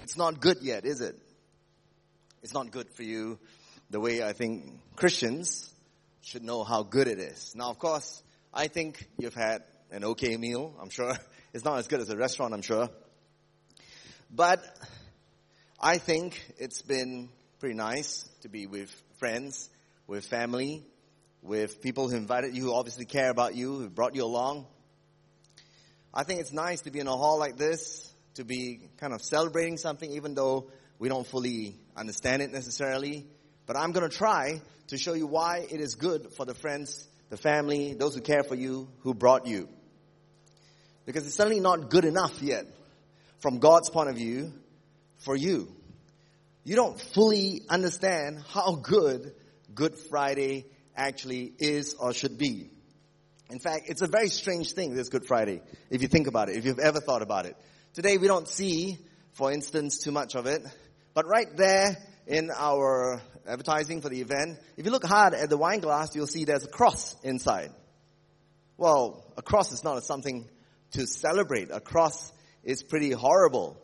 It's not good yet, is it? It's not good for you the way I think Christians should know how good it is. Now, of course, I think you've had an okay meal, I'm sure. It's not as good as a restaurant, I'm sure. But I think it's been pretty nice to be with friends, with family, with people who invited you, who obviously care about you, who brought you along. I think it's nice to be in a hall like this, to be kind of celebrating something, even though we don't fully understand it necessarily. But I'm going to try to show you why it is good for the friends, the family, those who care for you, who brought you. Because it's certainly not good enough yet, from God's point of view, for you. You don't fully understand how good Good Friday actually is or should be. In fact, it's a very strange thing, this Good Friday, if you think about it, if you've ever thought about it. Today we don't see, for instance, too much of it. But right there in our advertising for the event, if you look hard at the wine glass, you'll see there's a cross inside. Well, a cross is not something to celebrate. A cross is pretty horrible.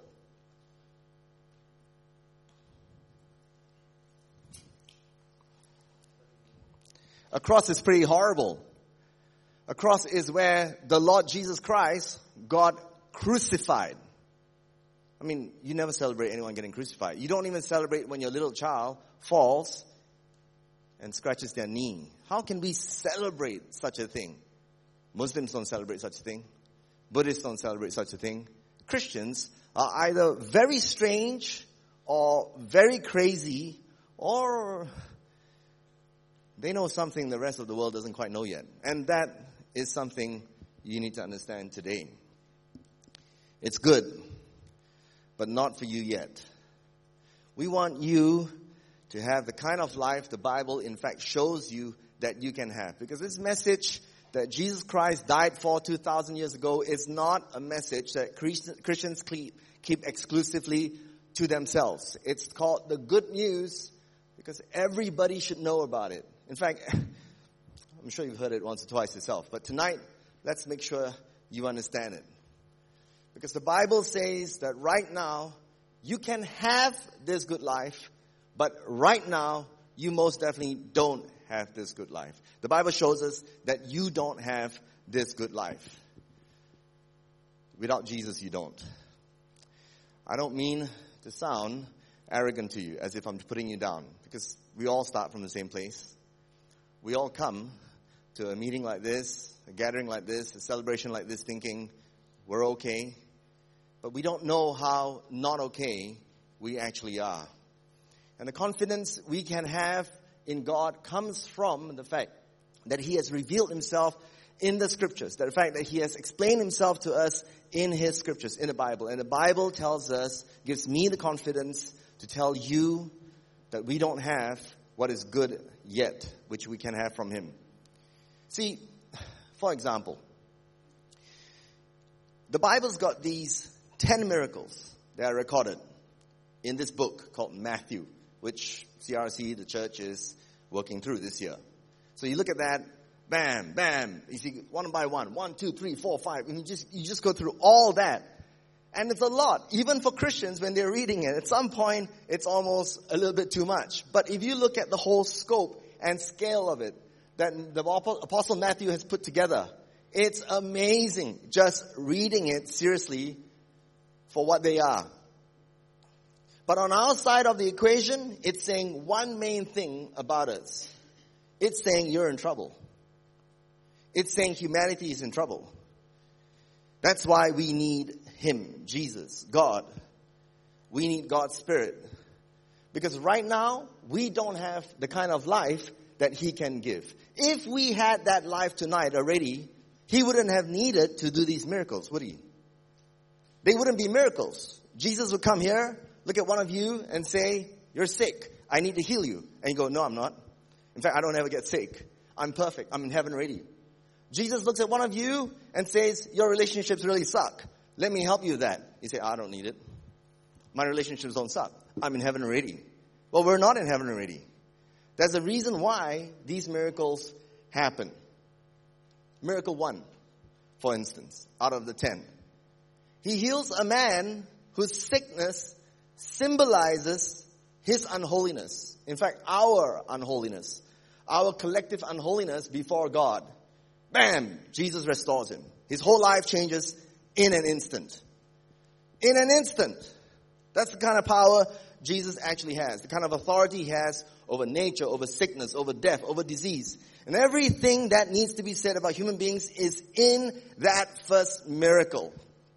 A cross is pretty horrible. A cross is where the Lord Jesus Christ got crucified. I mean, you never celebrate anyone getting crucified. You don't even celebrate when your little child falls and scratches their knee. How can we celebrate such a thing? Muslims don't celebrate such a thing. Buddhists don't celebrate such a thing. Christians are either very strange or very crazy, or they know something the rest of the world doesn't quite know yet. And that is something you need to understand today. It's good, but not for you yet. We want you to have the kind of life the Bible, in fact, shows you that you can have. Because this message that Jesus Christ died for 2,000 years ago is not a message that Christians keep exclusively to themselves. It's called the good news because everybody should know about it. In fact, I'm sure you've heard it once or twice yourself. But tonight, let's make sure you understand it. Because the Bible says that right now, you can have this good life, but right now, you most definitely don't have this good life. The Bible shows us that you don't have this good life. Without Jesus, you don't. I don't mean to sound arrogant to you, as if I'm putting you down, because we all start from the same place. We all come to a meeting like this, a gathering like this, a celebration like this, thinking we're okay. But we don't know how not okay we actually are. And the confidence we can have in God comes from the fact that He has revealed Himself in the Scriptures. The fact that He has explained Himself to us in His Scriptures, in the Bible. And the Bible tells us, gives me the confidence to tell you that we don't have what is good yet, which we can have from Him. See, for example, the Bible's got these 10 miracles that are recorded in this book called Matthew, which CRC, the church, is working through this year. So you look at that, bam, bam, you see one by one, 1, 2, 3, 4, 5, and you just go through all that. And it's a lot, even for Christians when they're reading it. At some point, it's almost a little bit too much. But if you look at the whole scope and scale of it that the Apostle Matthew has put together, it's amazing just reading it seriously for what they are. But on our side of the equation, it's saying one main thing about us. It's saying you're in trouble. It's saying humanity is in trouble. That's why we need Him, Jesus, God. We need God's Spirit. Because right now, we don't have the kind of life that He can give. If we had that life tonight already, He wouldn't have needed to do these miracles, would He? They wouldn't be miracles. Jesus would come here, look at one of you and say, you're sick. I need to heal you. And you go, no, I'm not. In fact, I don't ever get sick. I'm perfect. I'm in heaven already. Jesus looks at one of you and says, your relationships really suck. Let me help you with that. You say, I don't need it. My relationships don't suck. I'm in heaven already. Well, we're not in heaven already. There's a reason why these miracles happen. Miracle 1, for instance, out of the 10. He heals a man whose sickness symbolizes his unholiness. In fact, our unholiness, our collective unholiness before God. Bam! Jesus restores him. His whole life changes in an instant. In an instant. That's the kind of power Jesus actually has. The kind of authority he has over nature, over sickness, over death, over disease. And everything that needs to be said about human beings is in that first miracle.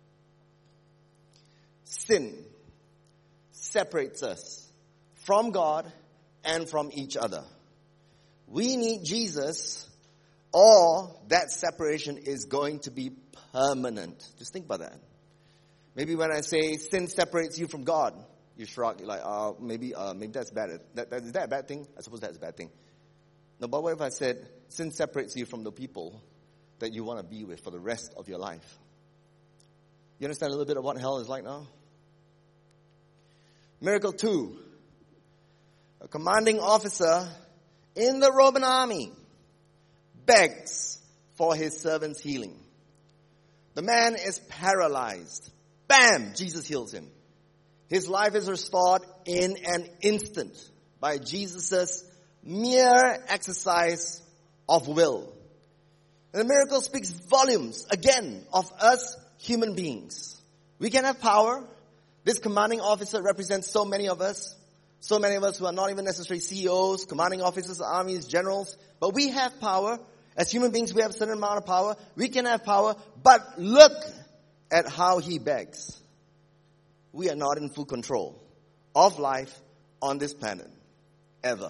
Sin separates us from God and from each other. We need Jesus, or that separation is going to be permanent. Just think about that. Maybe when I say sin separates you from God, you shrug. You're like, maybe that's bad. Is that a bad thing? I suppose that's a bad thing. No, but what if I said sin separates you from the people that you want to be with for the rest of your life? You understand a little bit of what hell is like now? Miracle 2. A commanding officer in the Roman army begs for his servant's healing. The man is paralyzed. Bam! Jesus heals him. His life is restored in an instant by Jesus' mere exercise of will. And the miracle speaks volumes, again, of us human beings. We can have power. This commanding officer represents so many of us. So many of us who are not even necessarily CEOs, commanding officers, armies, generals. But we have power. As human beings, we have a certain amount of power. We can have power. But look at how he begs. We are not in full control of life on this planet. Ever.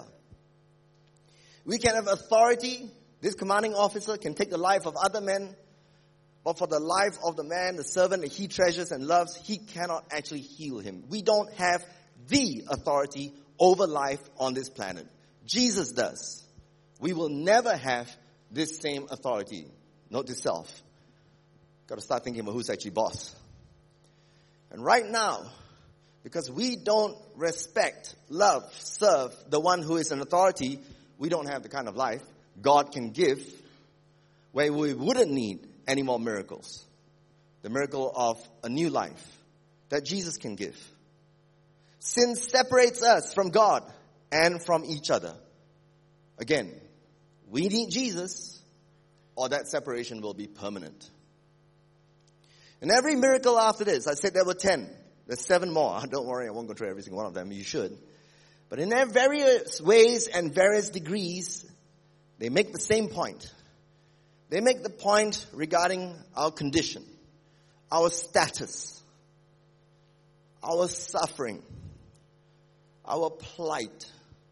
We can have authority. This commanding officer can take the life of other men. But for the life of the man, the servant that he treasures and loves, he cannot actually heal him. We don't have the authority over life on this planet. Jesus does. We will never have this same authority. Note to self. Got to start thinking about who's actually boss. And right now, because we don't respect, love, serve the one who is an authority, we don't have the kind of life God can give where we wouldn't need any more miracles. The miracle of a new life that Jesus can give. Sin separates us from God and from each other. Again, we need Jesus, or that separation will be permanent. And every miracle after this, I said there were 10. There's 7 more. Don't worry, I won't go through every single one of them. You should. But in their various ways and various degrees, they make the same point. They make the point regarding our condition, our status, our suffering, our plight,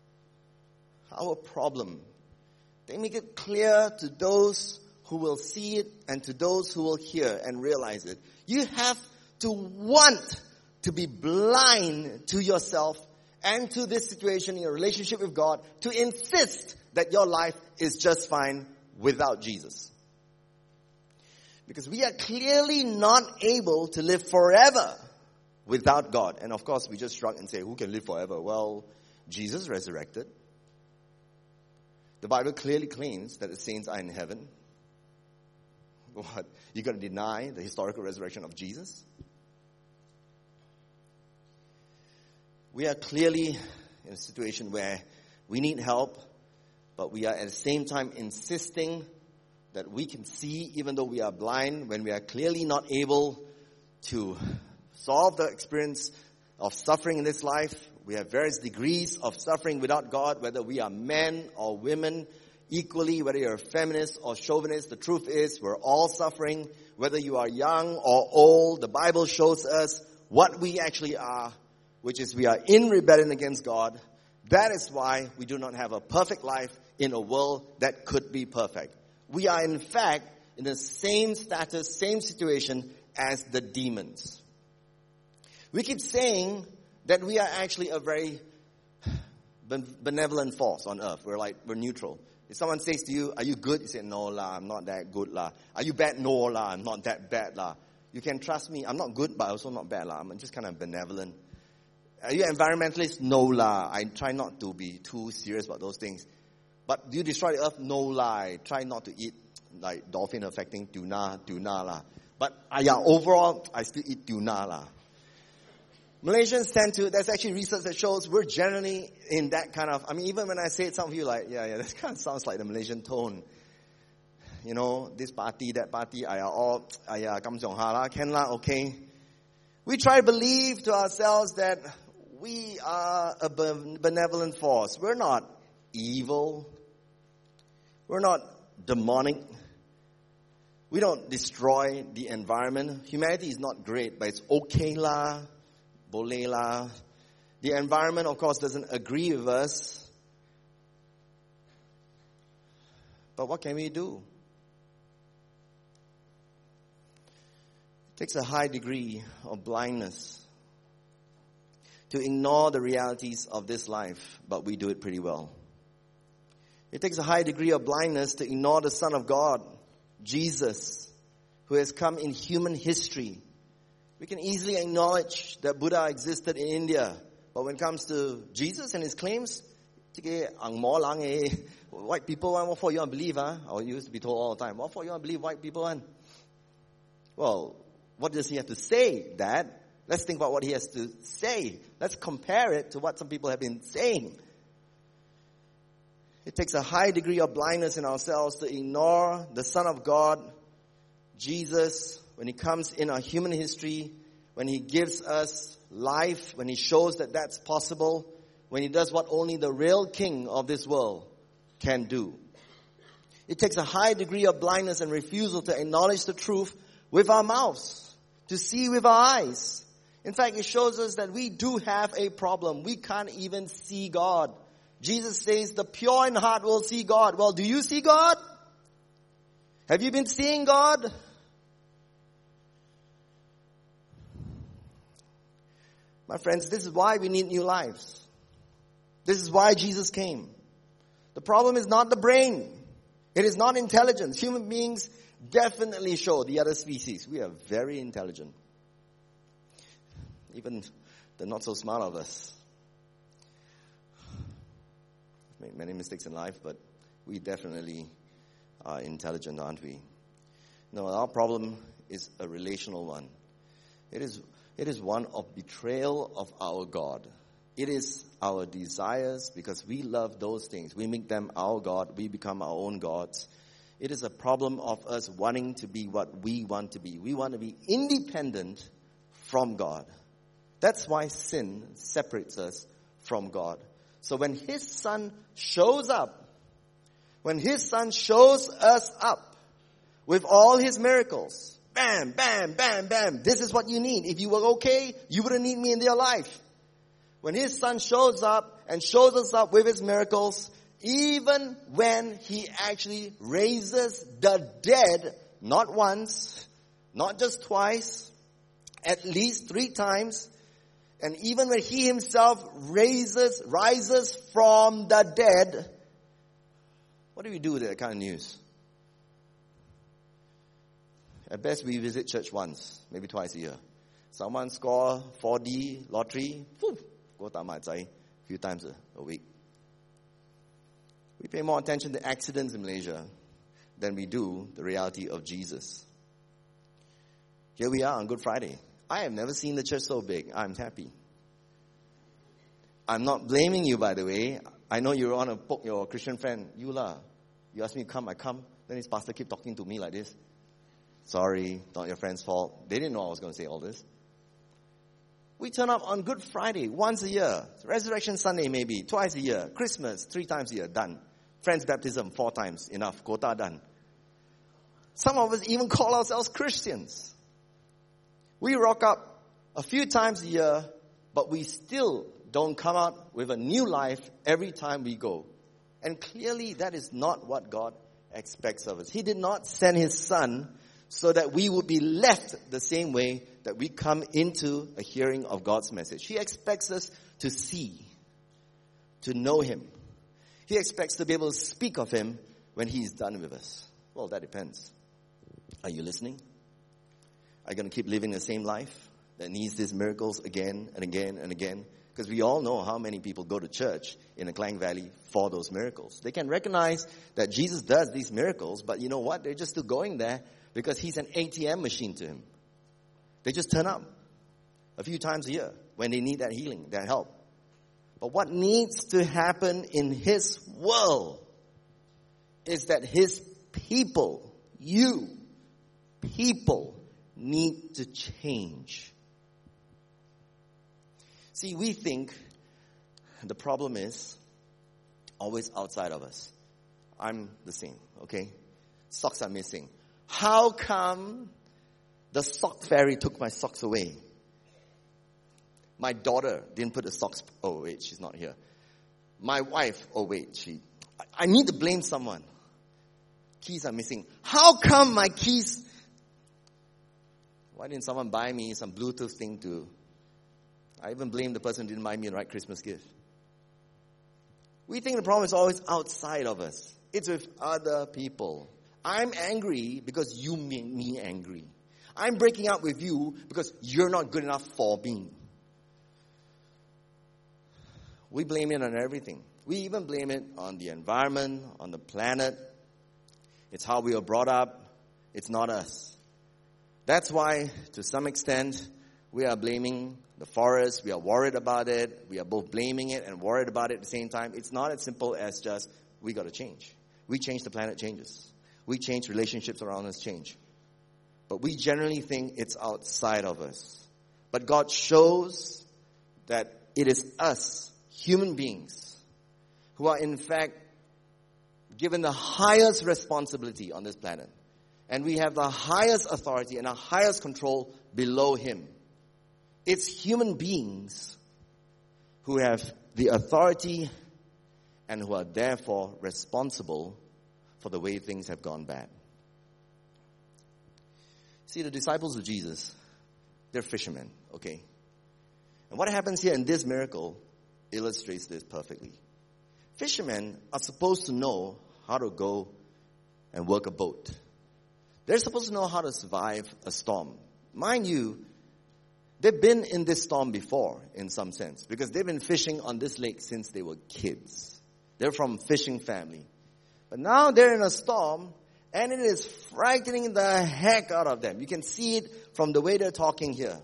our problem. They make it clear to those who will see it and to those who will hear and realize it. You have to want to be blind to yourself and to this situation in your relationship with God to insist that your life is just fine without Jesus. Because we are clearly not able to live forever without God. And of course, we just shrug and say, who can live forever? Well, Jesus resurrected. The Bible clearly claims that the saints are in heaven. What? You're going to deny the historical resurrection of Jesus? We are clearly in a situation where we need help, but we are at the same time insisting that we can see even though we are blind, when we are clearly not able to solve the experience of suffering in this life. We have various degrees of suffering without God, whether we are men or women equally, whether you're a feminist or chauvinist. The truth is we're all suffering, whether you are young or old. The Bible shows us what we actually are, which is we are in rebellion against God. That is why we do not have a perfect life in a world that could be perfect. We are in fact in the same status, same situation as the demons. We keep saying that we are actually a very benevolent force on earth. We're neutral. If someone says to you, are you good? You say, no lah, I'm not that good lah. Are you bad? No lah, I'm not that bad lah. You can trust me. I'm not good, but also not bad lah. I'm just kind of benevolent. Are you environmentalist? No lah. I try not to be too serious about those things. But do you destroy the earth? No lah. I try not to eat like dolphin affecting tuna lah. But overall, I still eat tuna lah. Malaysians tend to, there's actually research that shows we're generally in that kind of, even when I say it, some of you are like, yeah, that kind of sounds like the Malaysian tone. You know, this party, that party, kam siong ha la, can la, okay. We try to believe to ourselves that we are a benevolent force. We're not evil. We're not demonic. We don't destroy the environment. Humanity is not great, but it's okay la, boleh la. The environment, of course, doesn't agree with us. But what can we do? It takes a high degree of blindness to ignore the realities of this life, but we do it pretty well. It takes a high degree of blindness to ignore the Son of God, Jesus, who has come in human history. We can easily acknowledge that Buddha existed in India, but when it comes to Jesus and his claims, white people, what for you want to believe? I used to be told all the time, what for you want to believe white people? Well, what does he have to say, Dad? Let's think about what he has to say. Let's compare it to what some people have been saying. It takes a high degree of blindness in ourselves to ignore the Son of God, Jesus, when he comes in our human history, when he gives us life, when he shows that that's possible, when he does what only the real king of this world can do. It takes a high degree of blindness and refusal to acknowledge the truth with our mouths, to see with our eyes. In fact, it shows us that we do have a problem. We can't even see God. Jesus says, the pure in heart will see God. Well, do you see God? Have you been seeing God? My friends, this is why we need new lives. This is why Jesus came. The problem is not the brain. It is not intelligence. Human beings definitely show the other species we are very intelligent. Even the not so smart of us. Make many mistakes in life, but we definitely are intelligent, aren't we? No, our problem is a relational one. It is one of betrayal of our God. It is our desires, because we love those things. We make them our God. We become our own gods. It is a problem of us wanting to be what we want to be. We want to be independent from God. That's why sin separates us from God. So when his Son shows up, when his Son shows us up with all his miracles, bam, bam, bam, bam, this is what you need. If you were okay, you wouldn't need me in your life. When his Son shows up and shows us up with his miracles, even when he actually raises the dead, not once, not just twice, at least 3 times, and even when he himself rises from the dead, what do we do with that kind of news? At best, we visit church once, maybe twice a year. Someone score 4D lottery, go to my a few times a week. We pay more attention to accidents in Malaysia than we do the reality of Jesus. Here we are on Good Friday. I have never seen the church so big. I'm happy. I'm not blaming you, by the way. I know you want to poke your Christian friend. You ask me to come, I come. Then his pastor keep talking to me like this. Sorry, not your friend's fault. They didn't know I was going to say all this. We turn up on Good Friday once a year. Resurrection Sunday maybe, twice a year. Christmas, 3 times a year, done. Friends' baptism, 4 times, enough, quota done. Some of us even call ourselves Christians. We rock up a few times a year, but we still don't come out with a new life every time we go. And clearly that is not what God expects of us. He did not send his Son so that we would be left the same way that we come into a hearing of God's message. He expects us to see, to know him. He expects to be able to speak of him when he's done with us. Well, that depends. Are you listening? Are you going to keep living the same life that needs these miracles again and again and again? Because we all know how many people go to church in the Klang Valley for those miracles. They can recognize that Jesus does these miracles, but you know what? They're just still going there because he's an ATM machine to him. They just turn up. a few times a year when they need that healing, that help. But what needs to happen in His world is that His people, you, people, need to change. See, we think the problem is always outside of us. I'm the same, okay? Socks are missing. How come the sock fairy took my socks away? My daughter didn't put the socks. Oh, wait, she's not here. My wife, oh, wait, I need to blame someone. Keys are missing. How come my keys? Why didn't someone buy me some Bluetooth thing to? I even blame the person who didn't buy me the right Christmas gift. We think the problem is always outside of us. It's with other people. I'm angry because you make me angry. I'm breaking up with you because you're not good enough for me. We blame it on everything. We even blame it on the environment, on the planet. It's how we were brought up. It's not us. That's why, to some extent, we are blaming the forest. We are worried about it. We are both blaming it and worried about it at the same time. It's not as simple as just, we got to change. We change, the planet changes. We change, relationships around us change. But we generally think it's outside of us. But God shows that it is us, human beings, who are in fact given the highest responsibility on this planet. And we have the highest authority and the highest control below Him. It's human beings who have the authority and who are therefore responsible for the way things have gone bad. See, the disciples of Jesus, they're fishermen, okay? And what happens here in this miracle illustrates this perfectly. Fishermen are supposed to know how to go and work a boat. They're supposed to know how to survive a storm. Mind you, they've been in this storm before, in some sense, because they've been fishing on this lake since they were kids. They're from fishing family. But now they're in a storm, and it is frightening the heck out of them. You can see it from the way they're talking here.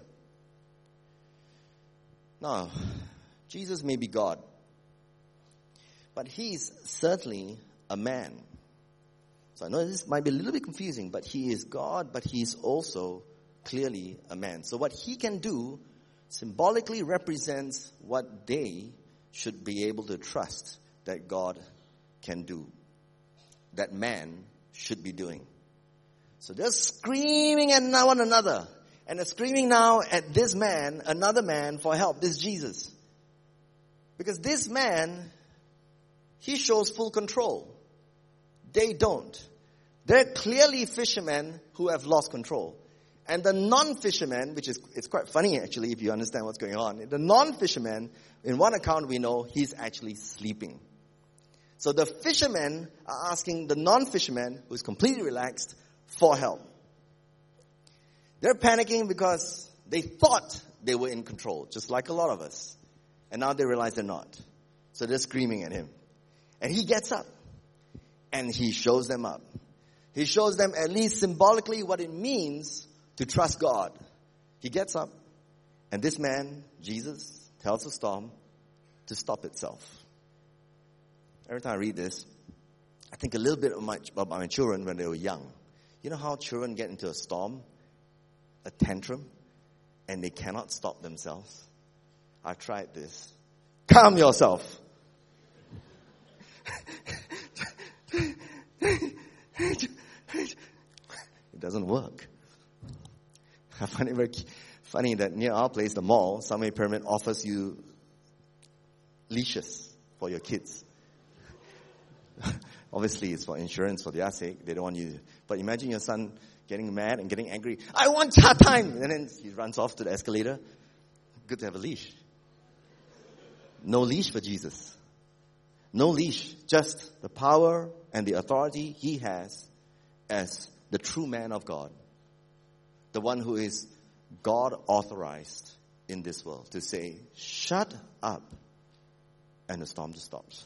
Now, Jesus may be God, but He's certainly a man. So I know this might be a little bit confusing, but He is God, but He's also clearly a man. So what He can do symbolically represents what they should be able to trust that God can do, that man should be doing. So they're screaming at one another, and they're screaming now at this man, another man, for help, this Jesus. Because this man, he shows full control. They don't. They're clearly fishermen who have lost control. And the non-fishermen, which is, it's quite funny actually if you understand what's going on. The non-fishermen, in one account we know, he's actually sleeping. So the fishermen are asking the non-fisherman, who's completely relaxed, for help. They're panicking because they thought they were in control, just like a lot of us. And now they realize they're not. So they're screaming at him. And he gets up. And he shows them up. He shows them at least symbolically what it means to trust God. He gets up. And this man, Jesus, tells the storm to stop itself. Every time I read this, I think a little bit about my children when they were young. You know how children get into a storm, a tantrum, and they cannot stop themselves? I tried this. Calm yourself. It doesn't work. I find it very funny that near our place, the mall, Sunway Pyramid offers you leashes for your kids. Obviously, it's for insurance, for their sake. They don't want you. But imagine your son getting mad and getting angry. I want chat time! And then he runs off to the escalator. Good to have a leash. No leash for Jesus. No leash. Just the power and the authority He has as the true man of God. The one who is God authorized in this world to say, shut up, and the storm just stops.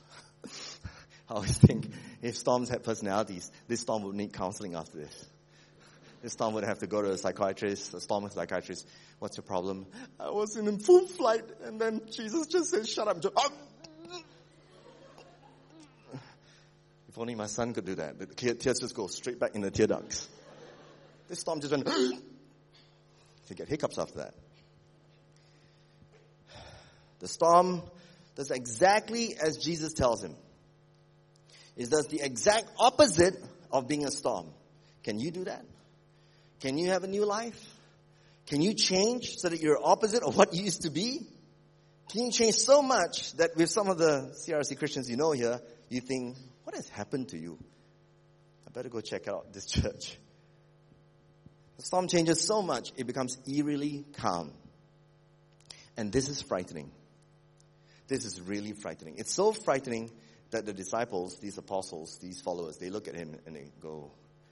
I always think if storms had personalities, this storm would need counseling after this. This Storm would have to go to a psychiatrist, a Storm psychiatrist. What's your problem? I was in full flight, and then Jesus just said, shut up. If only my son could do that. The tears just go straight back in the tear ducts. This Storm just went, you get hiccups after that. The Storm does exactly as Jesus tells him. It does the exact opposite of being a storm. Can you do that? Can you have a new life? Can you change so that you're opposite of what you used to be? Can you change so much that with some of the CRC Christians you know here, you think, what has happened to you? I better go check out this church. The storm changes so much, it becomes eerily calm. And this is frightening. This is really frightening. It's so frightening that the disciples, these apostles, these followers, they look at him and they go,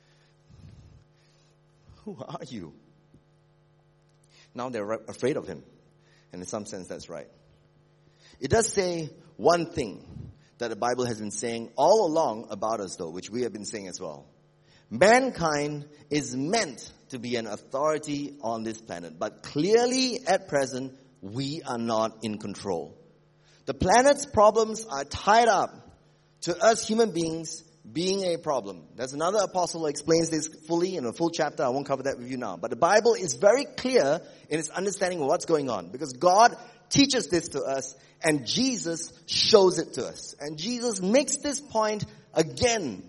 who are you? Now they're afraid of him. And in some sense, that's right. It does say one thing that the Bible has been saying all along about us, though, which we have been saying as well. Mankind is meant to be an authority on this planet. But clearly, at present, we are not in control. The planet's problems are tied up to us human beings being a problem. There's another apostle who explains this fully in a full chapter. I won't cover that with you now. But the Bible is very clear in its understanding of what's going on. Because God teaches this to us and Jesus shows it to us. And Jesus makes this point again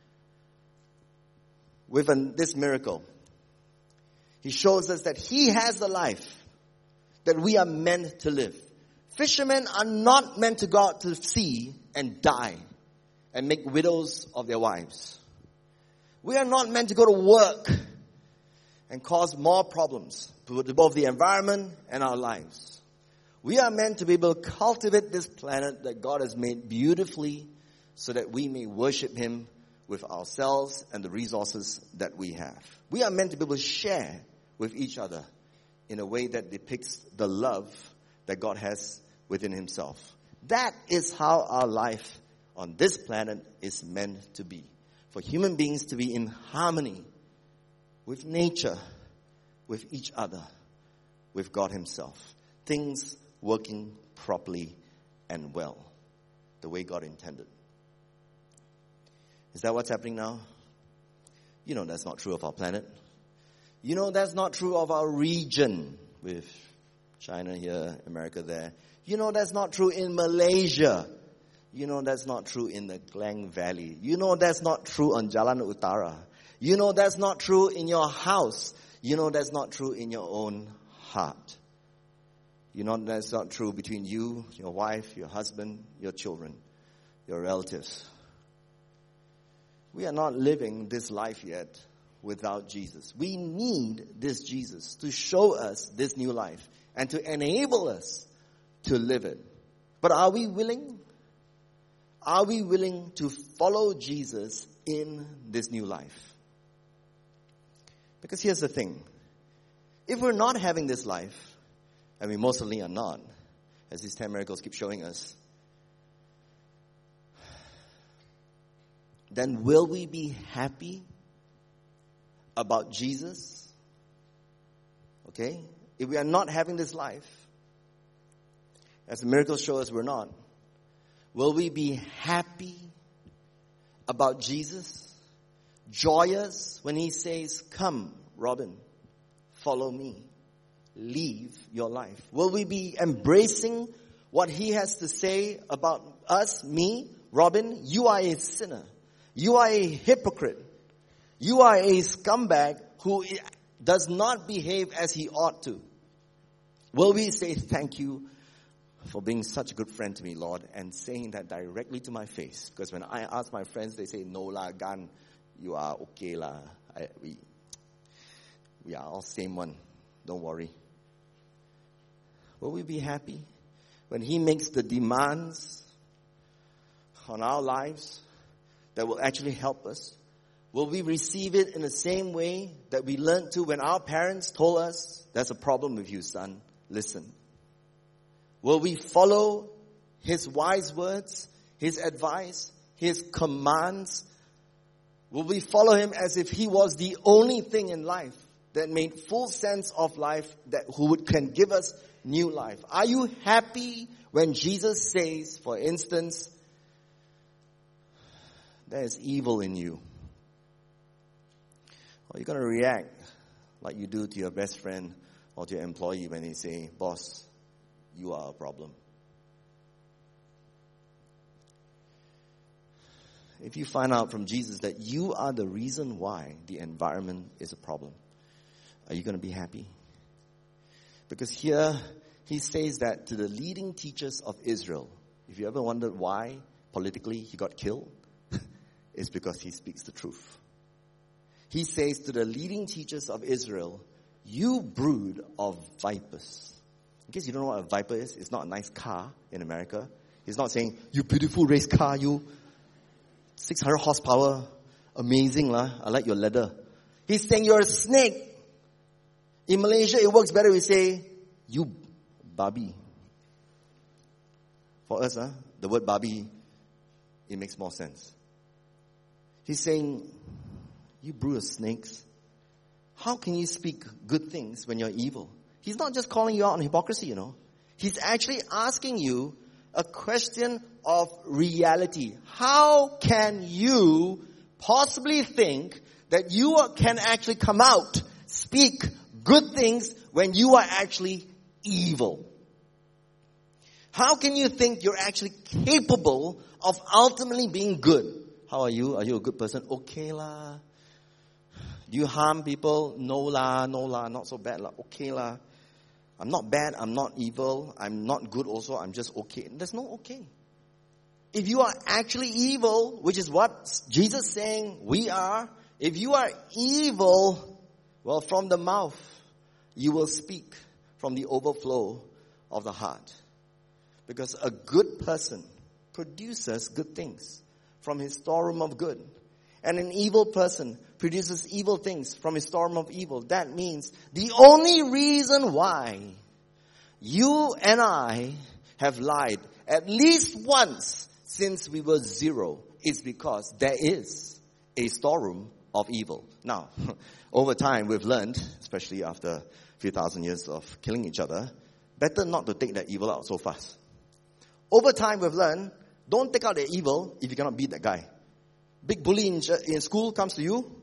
with this miracle. He shows us that He has the life that we are meant to live. Fishermen are not meant to go out to sea and die and make widows of their wives. We are not meant to go to work and cause more problems to both the environment and our lives. We are meant to be able to cultivate this planet that God has made beautifully so that we may worship Him with ourselves and the resources that we have. We are meant to be able to share with each other in a way that depicts the love that God has within Himself. That is how our life on this planet is meant to be. For human beings to be in harmony with nature, with each other, with God Himself. Things working properly and well, the way God intended. Is that what's happening now? You know that's not true of our planet. You know that's not true of our region, with China here, America there. You know that's not true in Malaysia. You know that's not true in the Klang Valley. You know that's not true on Jalan Utara. You know that's not true in your house. You know that's not true in your own heart. You know that's not true between you, your wife, your husband, your children, your relatives. We are not living this life yet without Jesus. We need this Jesus to show us this new life and to enable us to live it. But are we willing? Are we willing to follow Jesus in this new life? Because here's the thing. If we're not having this life, and we most certainly are not, as these 10 miracles keep showing us, then will we be happy about Jesus? Okay? If we are not having this life, as the miracles show us we're not, will we be happy about Jesus? Joyous when He says, come, Robin, follow me. Leave your life. Will we be embracing what He has to say about us, me, Robin? You are a sinner. You are a hypocrite. You are a scumbag who does not behave as he ought to. Will we say, thank you for being such a good friend to me, Lord, and saying that directly to my face? Because when I ask my friends, they say, no lah, Gan, you are okay lah. We are all same one. Don't worry. Will we be happy when He makes the demands on our lives that will actually help us? Will we receive it in the same way that we learned to when our parents told us, there's a problem with you, son, listen? Will we follow His wise words, His advice, His commands Will we follow him as if he was the only thing in life that made full sense of life, can give us new life? Are you happy when Jesus says, for instance, there is evil in you? Or you're going to react like you do to your best friend or to your employee when they say, boss, you are a problem. If you find out from Jesus that you are the reason why the environment is a problem, are you going to be happy? Because here he says that to the leading teachers of Israel. If you ever wondered why politically he got killed, it's because he speaks the truth. He says to the leading teachers of Israel, you brood of vipers. In case you don't know what a viper is, it's not a nice car in America. He's not saying, you beautiful race car, you 600 horsepower, amazing lah. I like your leather. He's saying you're a snake. In Malaysia, it works better. We say, you babi. For us, the word babi, it makes more sense. He's saying, you brood of snakes. How can you speak good things when you're evil? He's not just calling you out on hypocrisy, He's actually asking you a question of reality. How can you possibly think that you can actually come out, speak good things when you are actually evil? How can you think you're actually capable of ultimately being good? How are you? Are you a good person? Okay lah. Do you harm people? No lah, not so bad lah. Okay lah. I'm not bad, I'm not evil, I'm not good also, I'm just okay. There's no okay. If you are actually evil, which is what Jesus is saying we are, if you are evil, well, from the mouth, you will speak from the overflow of the heart. Because a good person produces good things from his storeroom of good. And an evil person produces evil things from his storeroom of evil. That means the only reason why you and I have lied at least once since we were 0 is because there is a storeroom of evil. Now, over time we've learned, especially after a few thousand years of killing each other, better not to take that evil out so fast. Over time we've learned, don't take out the evil if you cannot beat that guy. Big bully in school comes to you,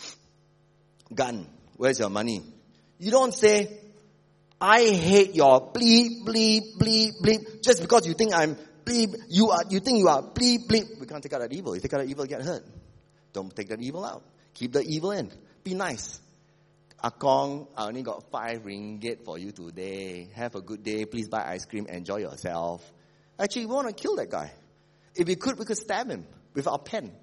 gun, where's your money? You don't say, I hate your bleep, bleep, bleep, bleep, just because you think I'm bleep, you think you are bleep, bleep. We can't take out that evil. You take out that evil, get hurt. Don't take that evil out. Keep the evil in. Be nice. Akong, I only got 5 ringgit for you today. Have a good day. Please buy ice cream. Enjoy yourself. Actually, we want to kill that guy. If we could stab him with our pen.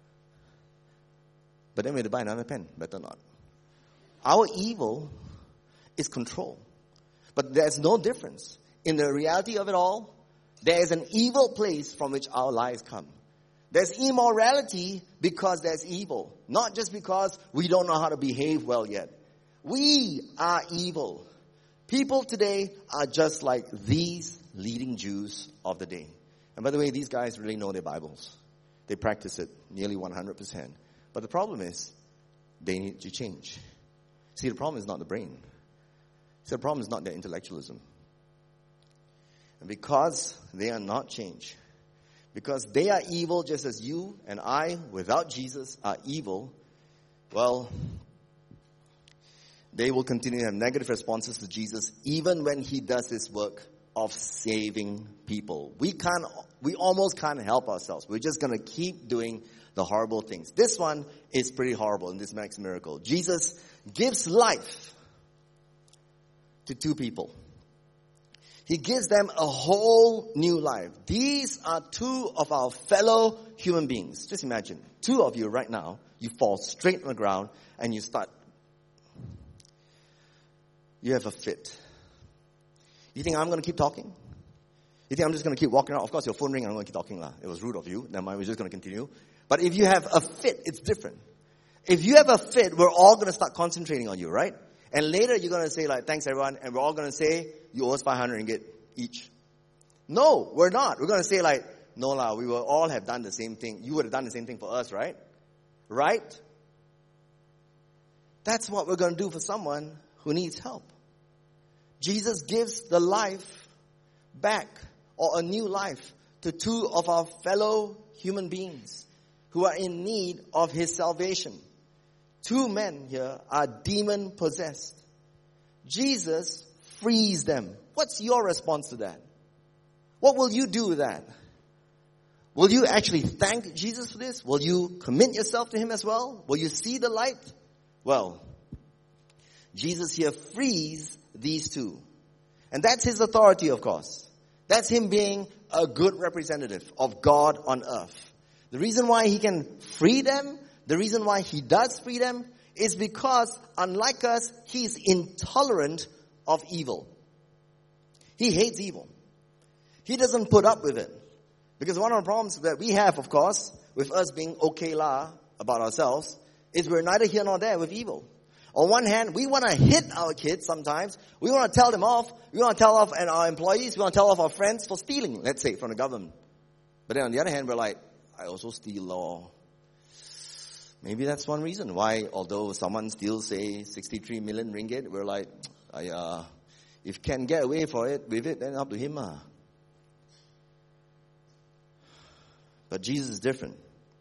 But then we have to buy another pen. Better not. Our evil is control. But there's no difference. In the reality of it all, there is an evil place from which our lies come. There's immorality because there's evil. Not just because we don't know how to behave well yet. We are evil. People today are just like these leading Jews of the day. And by the way, these guys really know their Bibles. They practice it nearly 100%. But the problem is, they need to change. See, the problem is not the brain. See, the problem is not their intellectualism. And because they are not changed, because they are evil just as you and I, without Jesus, are evil, well, they will continue to have negative responses to Jesus even when he does this work of saving people. We almost can't help ourselves. We're just going to keep doing the horrible things. This one is pretty horrible in this next miracle. Jesus gives life to 2 people. He gives them a whole new life. These are 2 of our fellow human beings. Just imagine, 2 of you right now, you fall straight on the ground and you have a fit. You think I'm going to keep talking? You think I'm just going to keep walking around? Of course, your phone ring, I'm going to keep talking. It was rude of you. Never mind, we're just going to continue. But if you have a fit, it's different. If you have a fit, we're all going to start concentrating on you, right? And later you're going to say, thanks everyone. And we're all going to say, you owe us 500 ringgit each. No, we're not. We're going to say no lah, we will all have done the same thing. You would have done the same thing for us, right? right? That's what we're going to do for someone who needs help. Jesus gives the life back, or a new life, to two of our fellow human beings who are in need of his salvation. Two men here are demon possessed. Jesus frees them. What's your response to that? What will you do with that? Will you actually thank Jesus for this? Will you commit yourself to him as well? Will you see the light? Well, Jesus here frees these two. And that's his authority, of course. That's him being a good representative of God on earth. The reason why he can free them, the reason why he does free them, is because, unlike us, he's intolerant of evil. He hates evil. He doesn't put up with it. Because one of the problems that we have, of course, with us being okay lah about ourselves, is we're neither here nor there with evil. On one hand, we want to hit our kids sometimes. We want to tell them off. We want to tell off our employees. We want to tell off our friends for stealing, let's say, from the government. But then on the other hand, we're like, I also steal law. Maybe that's one reason why, although someone steals, say, 63 million ringgit, we're like, if can get away with it, then up to him. But Jesus is different.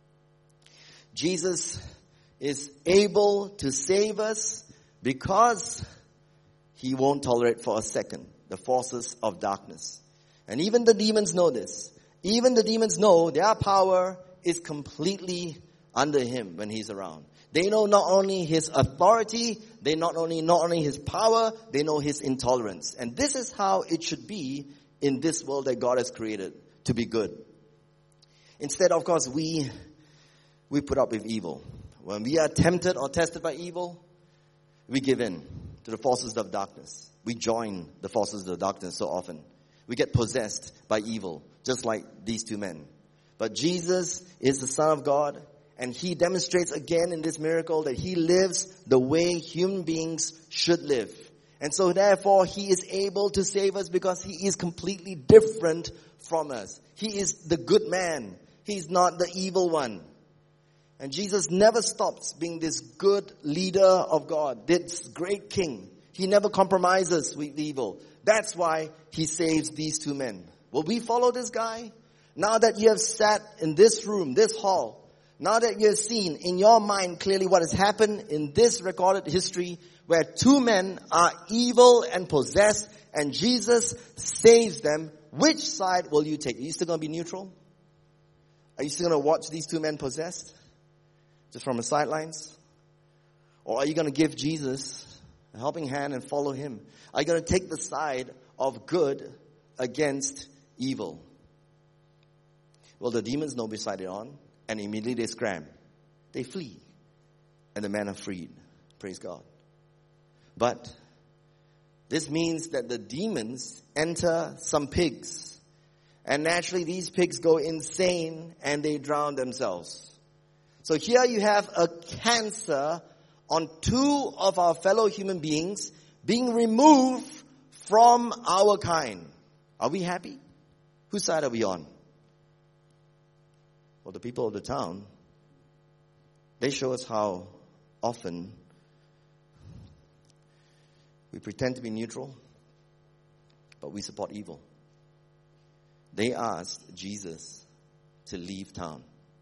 Jesus is able to save us because he won't tolerate for a second the forces of darkness. And even the demons know this. Even the demons know their power is completely under him when he's around. They know not only his authority, they not only his power, they know his intolerance. And this is how it should be in this world that God has created to be good. Instead, of course, we put up with evil. When we are tempted or tested by evil, we give in to the forces of darkness. We join the forces of darkness so often. We get possessed by evil, just like these two men. But Jesus is the Son of God, and he demonstrates again in this miracle that he lives the way human beings should live. And so therefore, he is able to save us because he is completely different from us. He is the good man. He's not the evil one. And Jesus never stops being this good leader of God, this great king. He never compromises with evil. That's why he saves these two men. Will we follow this guy? Now that you have sat in this room, this hall, now that you have seen in your mind clearly what has happened in this recorded history where two men are evil and possessed and Jesus saves them, which side will you take? Are you still going to be neutral? Are you still going to watch these two men possessed? Just from the sidelines? Or are you going to give Jesus a helping hand and follow him? Are you going to take the side of good against evil? Well, the demons know beside it on, and immediately they scram. They flee. And the men are freed. Praise God. But this means that the demons enter some pigs. And naturally these pigs go insane and they drown themselves. So here you have a cancer on two of our fellow human beings being removed from our kind. Are we happy? Whose side are we on? Well, the people of the town, they show us how often we pretend to be neutral, but we support evil. They asked Jesus to leave town.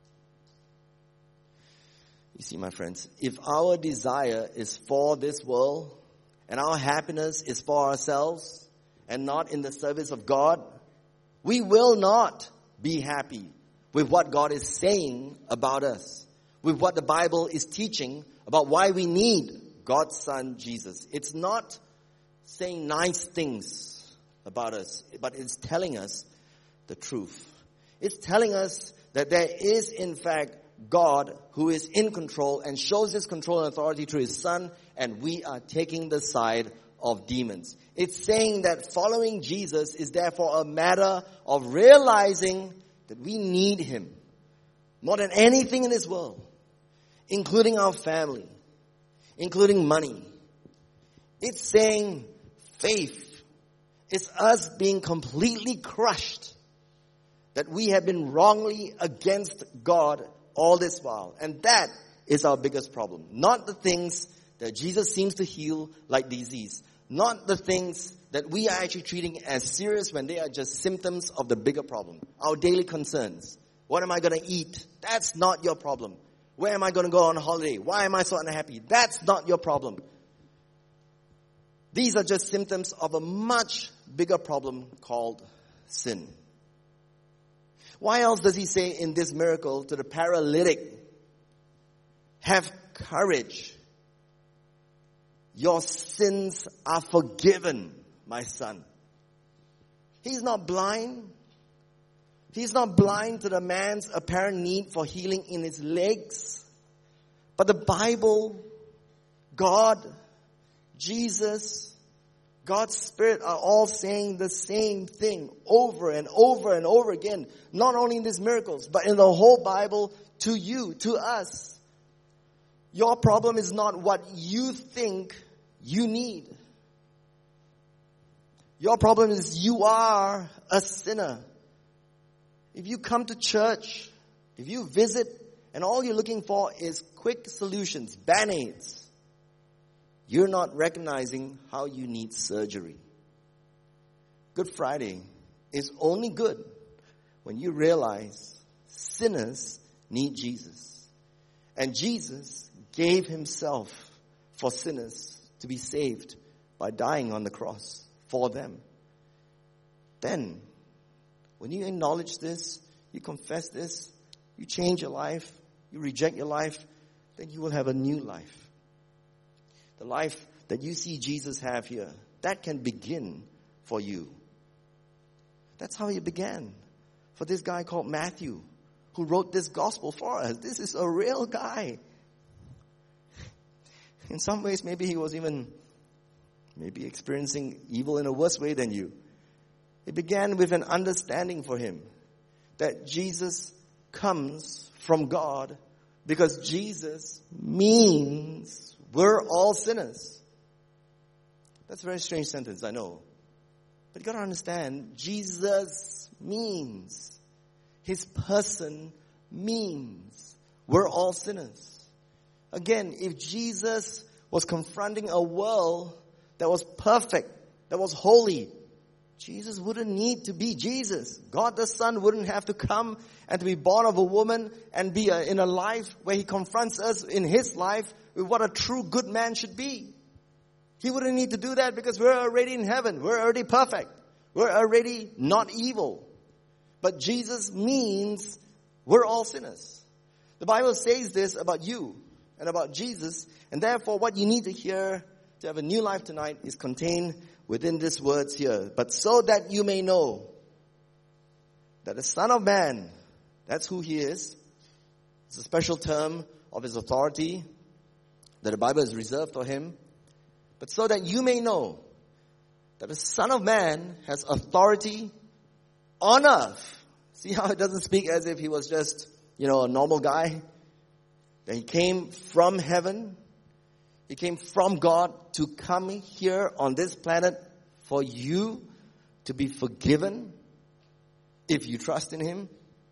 You see, my friends, if our desire is for this world and our happiness is for ourselves and not in the service of God, we will not be happy with what God is saying about us, with what the Bible is teaching about why we need God's Son, Jesus. It's not saying nice things about us, but it's telling us the truth. It's telling us that there is, in fact, God who is in control and shows his control and authority through his Son, and we are taking the side of demons. It's saying that following Jesus is therefore a matter of realizing that we need him more than anything in this world, including our family, including money. It's saying faith is us being completely crushed that we have been wrongly against God all this while. And that is our biggest problem. Not the things that Jesus seems to heal, like disease. Not the things that we are actually treating as serious when they are just symptoms of the bigger problem. Our daily concerns. What am I going to eat? That's not your problem. Where am I going to go on holiday? Why am I so unhappy? That's not your problem. These are just symptoms of a much bigger problem called sin. Why else does he say in this miracle to the paralytic, have courage. Your sins are forgiven, my son. He's not blind. He's not blind to the man's apparent need for healing in his legs. But the Bible, God, Jesus, God's Spirit are all saying the same thing over and over and over again. Not only in these miracles, but in the whole Bible to you, to us. Your problem is not what you think you need. Your problem is you are a sinner. If you come to church, if you visit, and all you're looking for is quick solutions, Band-Aids, you're not recognizing how you need surgery. Good Friday is only good when you realize sinners need Jesus. And Jesus gave himself for sinners to be saved by dying on the cross for them. Then, when you acknowledge this, you confess this, you change your life, you reject your life, then you will have a new life. The life that you see Jesus have here, that can begin for you. That's how it began for this guy called Matthew, who wrote this gospel for us. This is a real guy. In some ways, maybe he was even experiencing evil in a worse way than you. It began with an understanding for him that Jesus comes from God because Jesus means we're all sinners. That's a very strange sentence, I know. But you got to understand, Jesus means, his person means we're all sinners. Again, if Jesus was confronting a world that was perfect, that was holy, Jesus wouldn't need to be Jesus. God the Son wouldn't have to come and to be born of a woman and be in a life where he confronts us in his life with what a true good man should be. He wouldn't need to do that because we're already in heaven. We're already perfect. We're already not evil. But Jesus means we're all sinners. The Bible says this about you and about Jesus, and therefore what you need to hear to have a new life tonight is contained within these words here. But so that you may know that the Son of Man, that's who he is. It's a special term of his authority that the Bible has reserved for him. But so that you may know that the Son of Man has authority on earth. See how it doesn't speak as if he was just, a normal guy? That he came from heaven. He came from God to come here on this planet for you to be forgiven if you trust in him.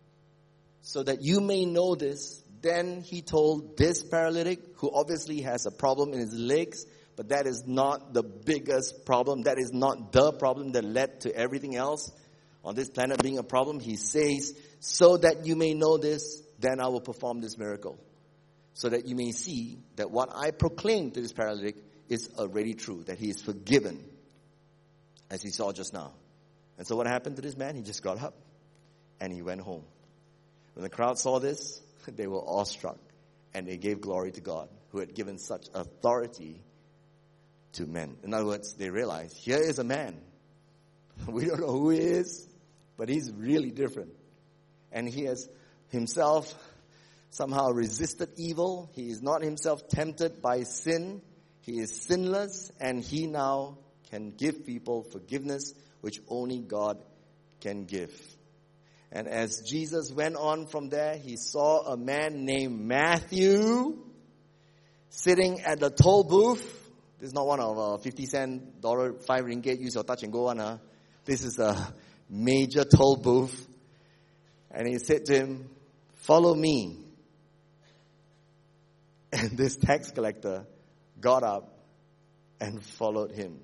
So that you may know this, then he told this paralytic, who obviously has a problem in his legs, but that is not the biggest problem. That is not the problem that led to everything else on this planet being a problem. He says, so that you may know this, then I will perform this miracle. So that you may see that what I proclaim to this paralytic is already true, that he is forgiven, as he saw just now. And so what happened to this man? He just got up and he went home. When the crowd saw this, they were awestruck and they gave glory to God, who had given such authority to men. In other words, they realized, here is a man. We don't know who he is, but he's really different. And he has himself somehow resisted evil. He is not himself tempted by sin. He is sinless, and he now can give people forgiveness, which only God can give. And as Jesus went on from there, he saw a man named Matthew sitting at the toll booth. This is not one of 50 cent, $5 ringgit, use your touch and go on. This is a major toll booth. And he said to him, follow me. And this tax collector got up and followed him.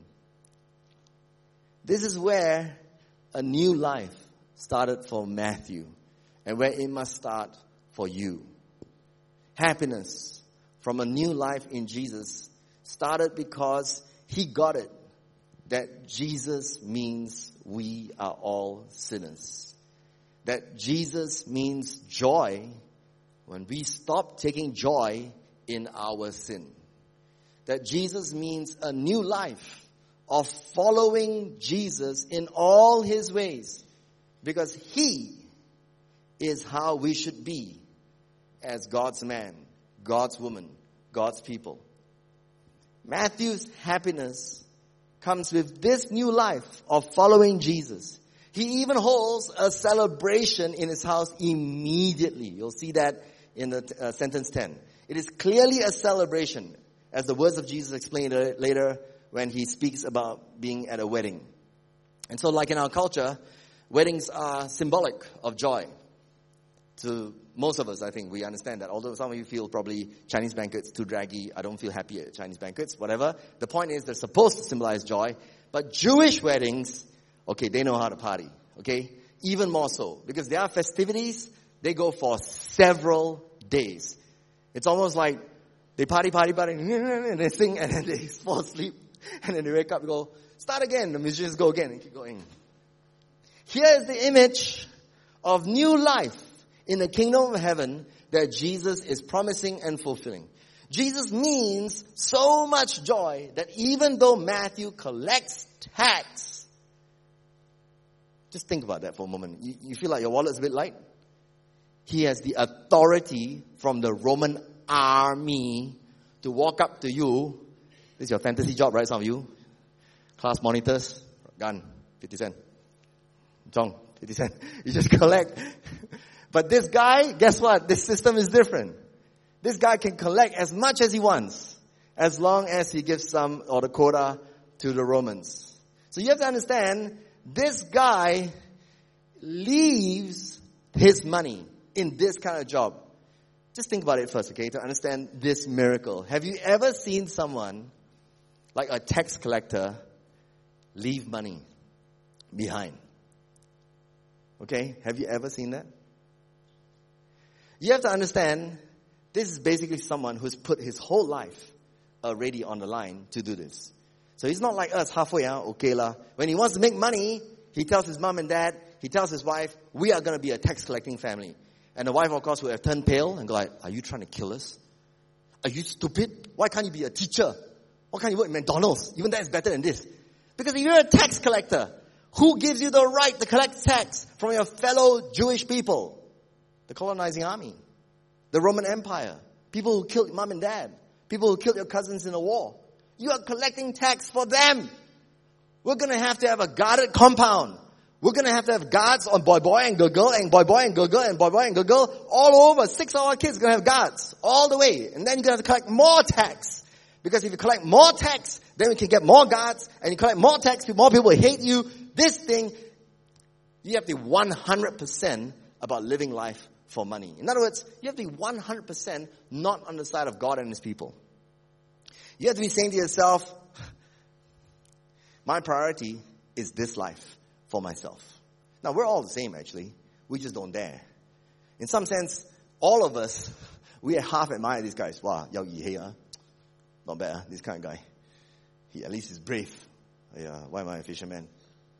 This is where a new life started for Matthew, and where it must start for you. Happiness from a new life in Jesus started because he got it, that Jesus means we are all sinners. That Jesus means joy when we stop taking joy in our sin. That Jesus means a new life of following Jesus in all his ways, because he is how we should be as God's man, God's woman, God's people. Matthew's happiness comes with this new life of following Jesus. He even holds a celebration in his house immediately. You'll see that in the sentence 10. It is clearly a celebration, as the words of Jesus explain later when he speaks about being at a wedding. And so, like in our culture, weddings are symbolic of joy. To most of us, I think, we understand that. Although some of you feel probably Chinese banquets too draggy, I don't feel happy at Chinese banquets, whatever. The point is they're supposed to symbolize joy. But Jewish weddings, okay, they know how to party, okay? Even more so. Because their festivities, they go for several days. It's almost like they party, and they sing, and then they fall asleep. And then they wake up and go, start again. The musicians go again and keep going. Here is the image of new life in the kingdom of heaven that Jesus is promising and fulfilling. Jesus means so much joy that even though Matthew collects tax, just think about that for a moment. You feel like your wallet's a bit light? He has the authority from the Roman army to walk up to you. This is your fantasy job, right, some of you? Class monitors, gun, 50 cents. Zhong, 50 cents. You just collect. But this guy, guess what? This system is different. This guy can collect as much as he wants, as long as he gives some or the quota to the Romans. So you have to understand, this guy leaves his money in this kind of job. Just think about it first, okay, to understand this miracle. Have you ever seen someone, like a tax collector, leave money behind? Okay, have you ever seen that? You have to understand, this is basically someone who's put his whole life already on the line to do this. So he's not like us, halfway, okay lah. When he wants to make money, he tells his mom and dad, he tells his wife, we are going to be a tax collecting family. And the wife, of course, will have turned pale and go like, are you trying to kill us? Are you stupid? Why can't you be a teacher? Why can't you work in McDonald's? Even that is better than this. Because if you're a tax collector, who gives you the right to collect tax from your fellow Jewish people? The colonizing army, the Roman Empire, people who killed mom and dad, people who killed your cousins in the war. You are collecting tax for them. We're going to have a guarded compound. We're going to have guards on boy and girl and boy and girl and boy and girl all over. 6 of our kids are going to have guards all the way. And then you're going to have to collect more tax. Because if you collect more tax, then we can get more guards. And you collect more tax, more people will hate you. This thing, you have to be 100% about living life for money. In other words, you have to be 100% not on the side of God and his people. You have to be saying to yourself, my priority is this life for myself. Now, we're all the same, actually. We just don't dare. In some sense, all of us, we half admire these guys. Wow, Yao Yi Hei, not bad, this kind of guy. He at least is brave. Yeah, why am I a fisherman?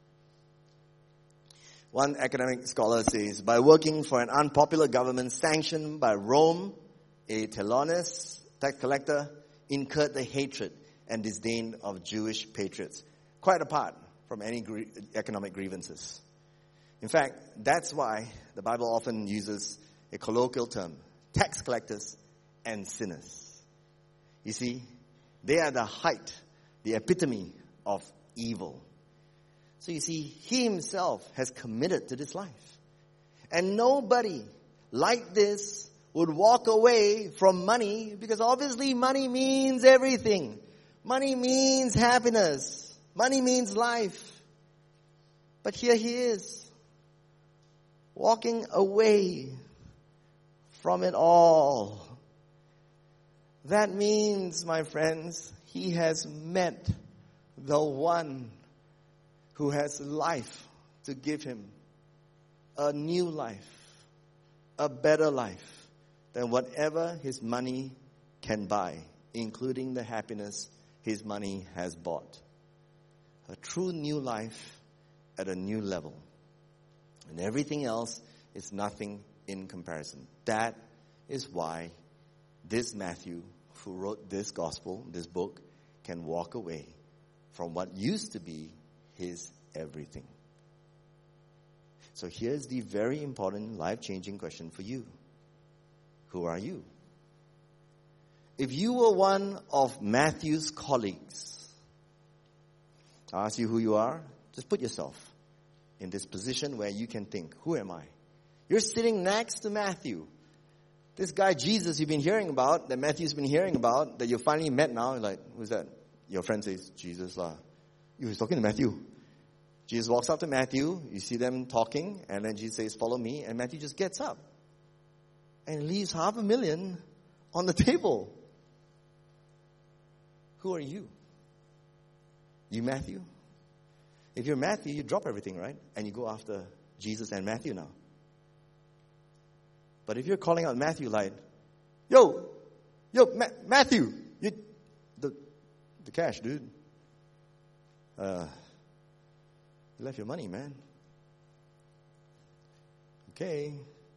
One academic scholar says, by working for an unpopular government sanctioned by Rome, a Telonus, tax collector, incurred the hatred and disdain of Jewish patriots, quite apart from any economic grievances. In fact, that's why the Bible often uses a colloquial term, tax collectors and sinners. You see, they are the height, the epitome of evil. So you see, he himself has committed to this life. And nobody like this would walk away from money, because obviously money means everything. Money means happiness. Money means life. But here he is, walking away from it all. That means, my friends, he has met the one who has life to give him. A new life. A better life than whatever his money can buy, including the happiness his money has bought. A true new life at a new level. And everything else is nothing in comparison. That is why this Matthew, who wrote this gospel, this book, can walk away from what used to be his everything. So here's the very important, life-changing question for you. Who are you? If you were one of Matthew's colleagues, I ask you who you are. Just put yourself in this position where you can think, who am I? You're sitting next to Matthew. This guy Jesus you've been hearing about, that Matthew's been hearing about, that you finally met now. You're like, who's that? Your friend says, Jesus lah. He's talking to Matthew. Jesus walks up to Matthew. You see them talking. And then Jesus says, follow me. And Matthew just gets up. And leaves $500,000 on the table. Who are you? You Matthew? If you're Matthew, you drop everything, right? And you go after Jesus and Matthew now. But if you're calling out Matthew like, yo, Matthew, the cash, dude. You left your money, man. Okay.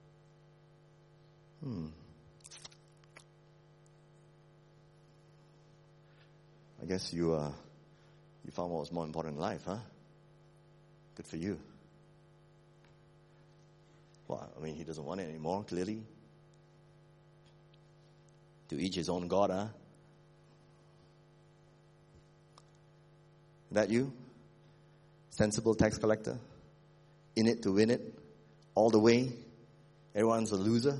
I guess you found what was more important in life, huh? Good for you. Well, I mean, he doesn't want it anymore, clearly. To each his own God, huh? That you? Sensible tax collector? In it to win it? All the way? Everyone's a loser?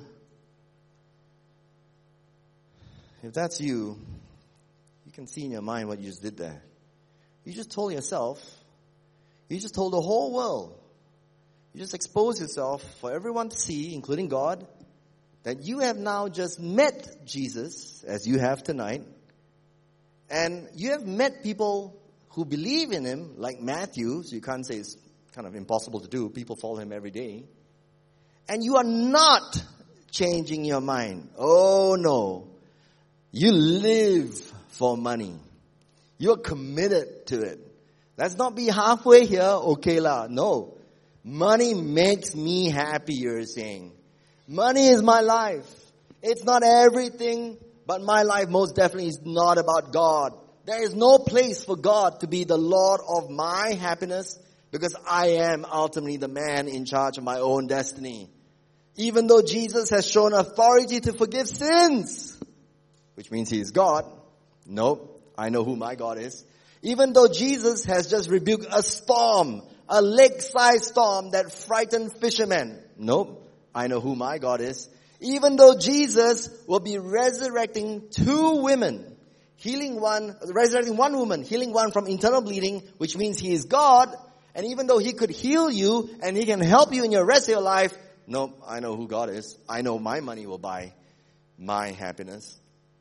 If that's you, you can see in your mind what you just did there. You just told yourself, you just told the whole world, you just exposed yourself for everyone to see, including God, that you have now just met Jesus, as you have tonight, and you have met people who believe in him, like Matthew, so you can't say it's kind of impossible to do. People follow him every day. And you are not changing your mind. Oh no. You live for money. You're committed to it. Let's not be halfway here, okay lah. No. Money makes me happy, you're saying. Money is my life. It's not everything, but my life most definitely is not about God. There is no place for God to be the Lord of my happiness because I am ultimately the man in charge of my own destiny. Even though Jesus has shown authority to forgive sins, which means he is God. Nope, I know who my God is. Even though Jesus has just rebuked a storm, a lake-sized storm that frightened fishermen. Nope, I know who my God is. Even though Jesus will be resurrecting two women, resurrecting one woman, healing one from internal bleeding, which means he is God. And even though he could heal you and he can help you in your rest of your life, nope, I know who God is. I know my money will buy my happiness.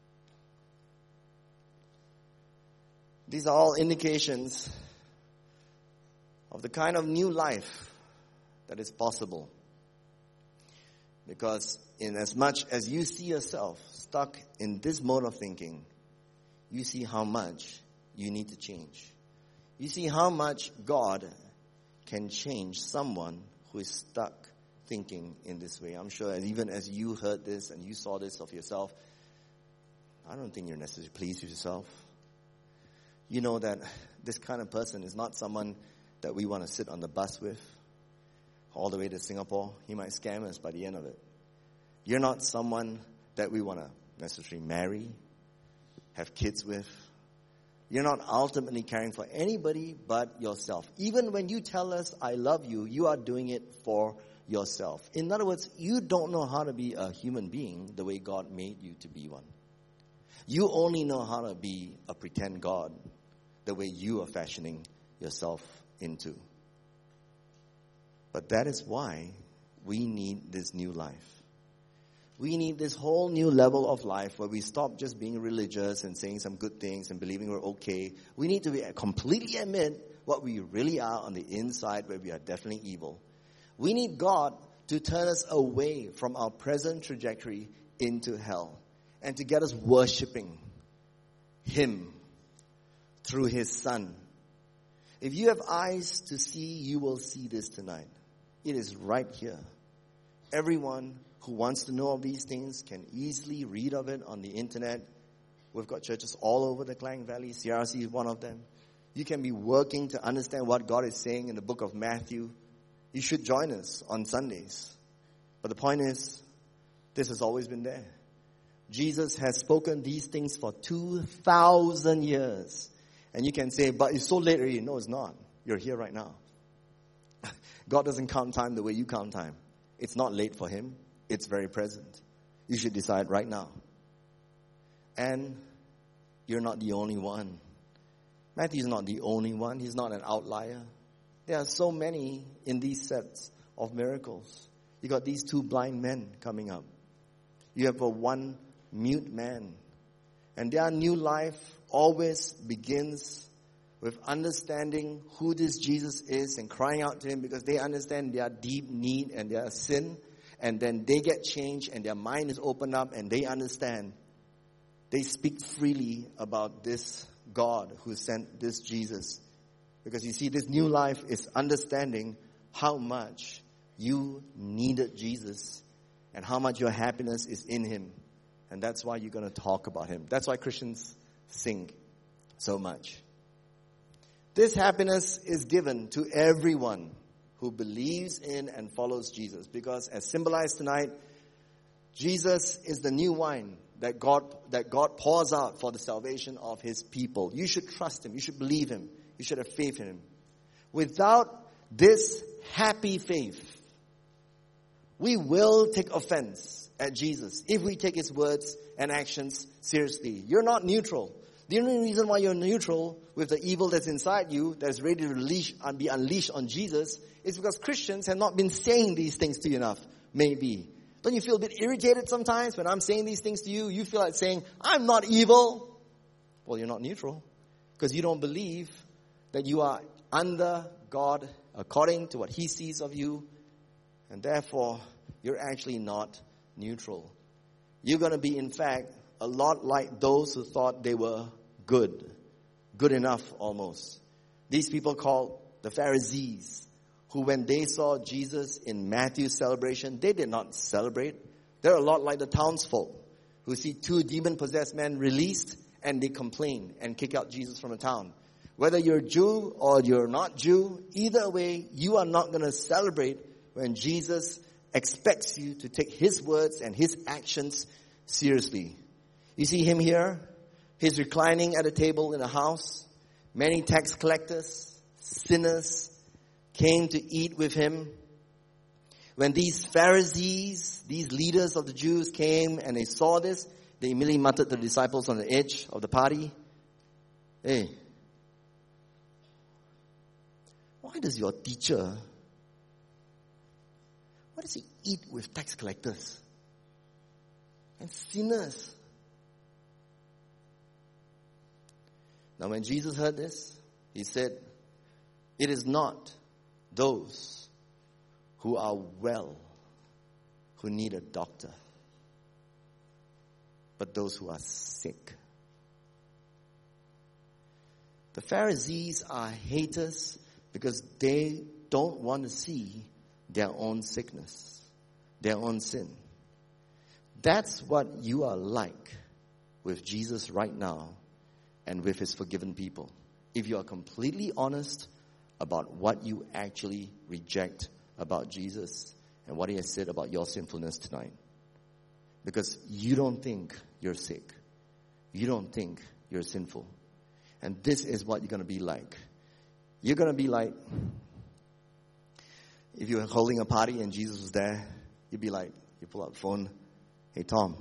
These are all indications of the kind of new life that is possible. Because in as much as you see yourself stuck in this mode of thinking, you see how much you need to change. You see how much God can change someone who is stuck thinking in this way. I'm sure even as you heard this and you saw this of yourself, I don't think you're necessarily pleased with yourself. You know that this kind of person is not someone that we want to sit on the bus with all the way to Singapore. He might scam us by the end of it. You're not someone that we want to necessarily marry, have kids with. You're not ultimately caring for anybody but yourself. Even when you tell us, I love you, you are doing it for yourself. In other words, you don't know how to be a human being the way God made you to be one. You only know how to be a pretend God the way you are fashioning yourself into. But that is why we need this new life. We need this whole new level of life where we stop just being religious and saying some good things and believing we're okay. We need to completely admit what we really are on the inside, where we are definitely evil. We need God to turn us away from our present trajectory into hell and to get us worshiping Him through His Son. If you have eyes to see, you will see this tonight. It is right here. Everyone who wants to know of these things can easily read of it on the internet. We've got churches all over the Klang Valley. CRC is one of them. You can be working to understand what God is saying in the book of Matthew. You should join us on Sundays. But the point is, this has always been there. Jesus has spoken these things for 2,000 years. And you can say, but it's so late already. No, it's not. You're here right now. God doesn't count time the way you count time. It's not late for Him. It's very present. You should decide right now. And you're not the only one. Matthew's not the only one. He's not an outlier. There are so many in these sets of miracles. You got these 2 blind men coming up. You have one mute man. And their new life always begins with understanding who this Jesus is and crying out to Him because they understand their deep need and their sin. And then they get changed and their mind is opened up and they understand. They speak freely about this God who sent this Jesus. Because you see, this new life is understanding how much you needed Jesus and how much your happiness is in Him. And that's why you're going to talk about Him. That's why Christians sing so much. This happiness is given to everyone who believes in and follows Jesus. Because as symbolized tonight, Jesus is the new wine that God pours out for the salvation of His people. You should trust Him. You should believe Him. You should have faith in Him. Without this happy faith, we will take offense at Jesus if we take His words and actions seriously. You're not neutral. The only reason why you're neutral with the evil that's inside you, that's ready to be unleashed on Jesus, is because Christians have not been saying these things to you enough, maybe. Don't you feel a bit irritated sometimes when I'm saying these things to you? You feel like saying, I'm not evil. Well, you're not neutral because you don't believe that you are under God according to what He sees of you. And therefore, you're actually not neutral. You're going to be, in fact, a lot like those who thought they were good enough almost. These people called the Pharisees, who when they saw Jesus in Matthew's celebration, they did not celebrate. They're a lot like the townsfolk who see 2 demon-possessed men released and they complain and kick out Jesus from the town. Whether you're Jew or you're not Jew, either way, you are not going to celebrate when Jesus expects you to take His words and His actions seriously. You see Him here? He's reclining at a table in a house. Many tax collectors, sinners, came to eat with Him. When these Pharisees, these leaders of the Jews came and they saw this, they immediately muttered to the disciples on the edge of the party, "Hey, why does your teacher, why does he eat with tax collectors and sinners?" Now when Jesus heard this, He said, "It is not those who are well who need a doctor, but those who are sick." The Pharisees are haters because they don't want to see their own sickness, their own sin. That's what you are like with Jesus right now and with His forgiven people. If you are completely honest about what you actually reject about Jesus and what He has said about your sinfulness tonight. Because you don't think you're sick. You don't think you're sinful. And this is what you're going to be like. You're going to be like, if you were holding a party and Jesus was there, you'd be like, you pull out the phone, "Hey, Tom,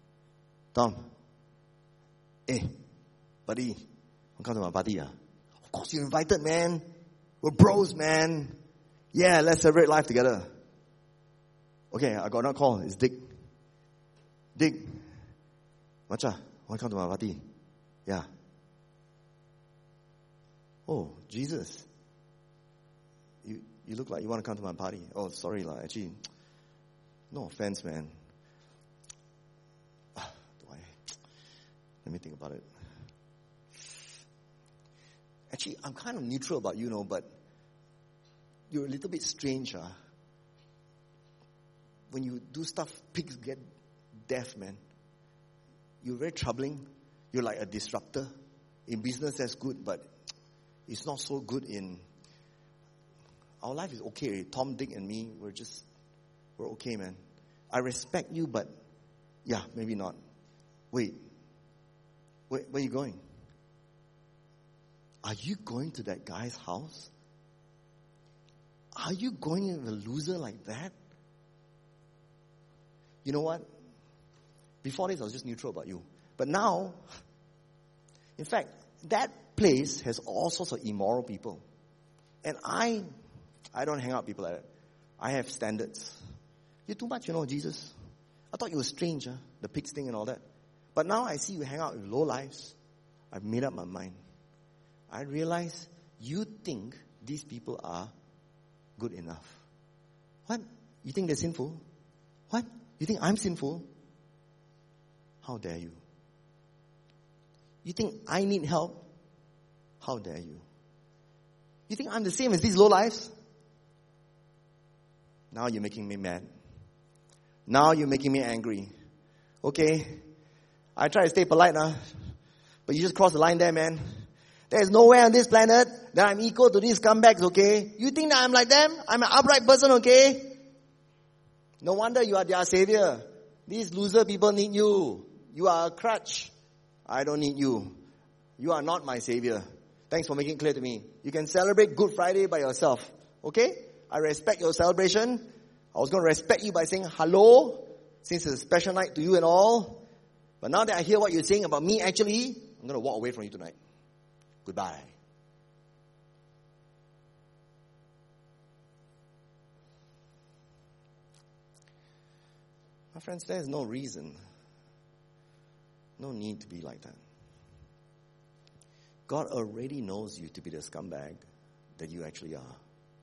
hey, buddy, come to my party. Of course you're invited, man. We're bros, man. Yeah, let's celebrate life together." "Okay, I got another call. It's Dick. Dick, Macha, want to come to my party? Yeah. Oh, Jesus. You look like you want to come to my party. Oh, sorry lah. Actually, no offense, man. Let me think about it. Actually, I'm kind of neutral about you, but you're a little bit strange, When you do stuff, pigs get deaf, man. You're very troubling. You're like a disruptor. In business, that's good, but it's not so good in... Our life is okay. Tom, Dick, and me, we're okay, man. I respect you, but yeah, maybe not. Wait, where are you going? Are you going to that guy's house? Are you going with a loser like that? You know what? Before this, I was just neutral about you. But now, in fact, that place has all sorts of immoral people. And I don't hang out with people like that. I have standards. You're too much, Jesus. I thought you were strange, the pigs thing and all that. But now I see you hang out with low lives. I've made up my mind. I realize you think these people are good enough. What? You think they're sinful? What? You think I'm sinful? How dare you? You think I need help? How dare you? You think I'm the same as these low lives? Now you're making me mad. Now you're making me angry. Okay, I try to stay polite now, but you just crossed the line there, man. There's nowhere on this planet that I'm equal to these scumbags, okay? You think that I'm like them? I'm an upright person, okay? No wonder you are their savior. These loser people need you. You are a crutch. I don't need you. You are not my savior. Thanks for making it clear to me. You can celebrate Good Friday by yourself, okay? I respect your celebration. I was going to respect you by saying hello, since it's a special night to you and all. But now that I hear what you're saying about me, actually, I'm going to walk away from you tonight. Goodbye. My friends, there is no reason, no need to be like that. God already knows you to be the scumbag that you actually are.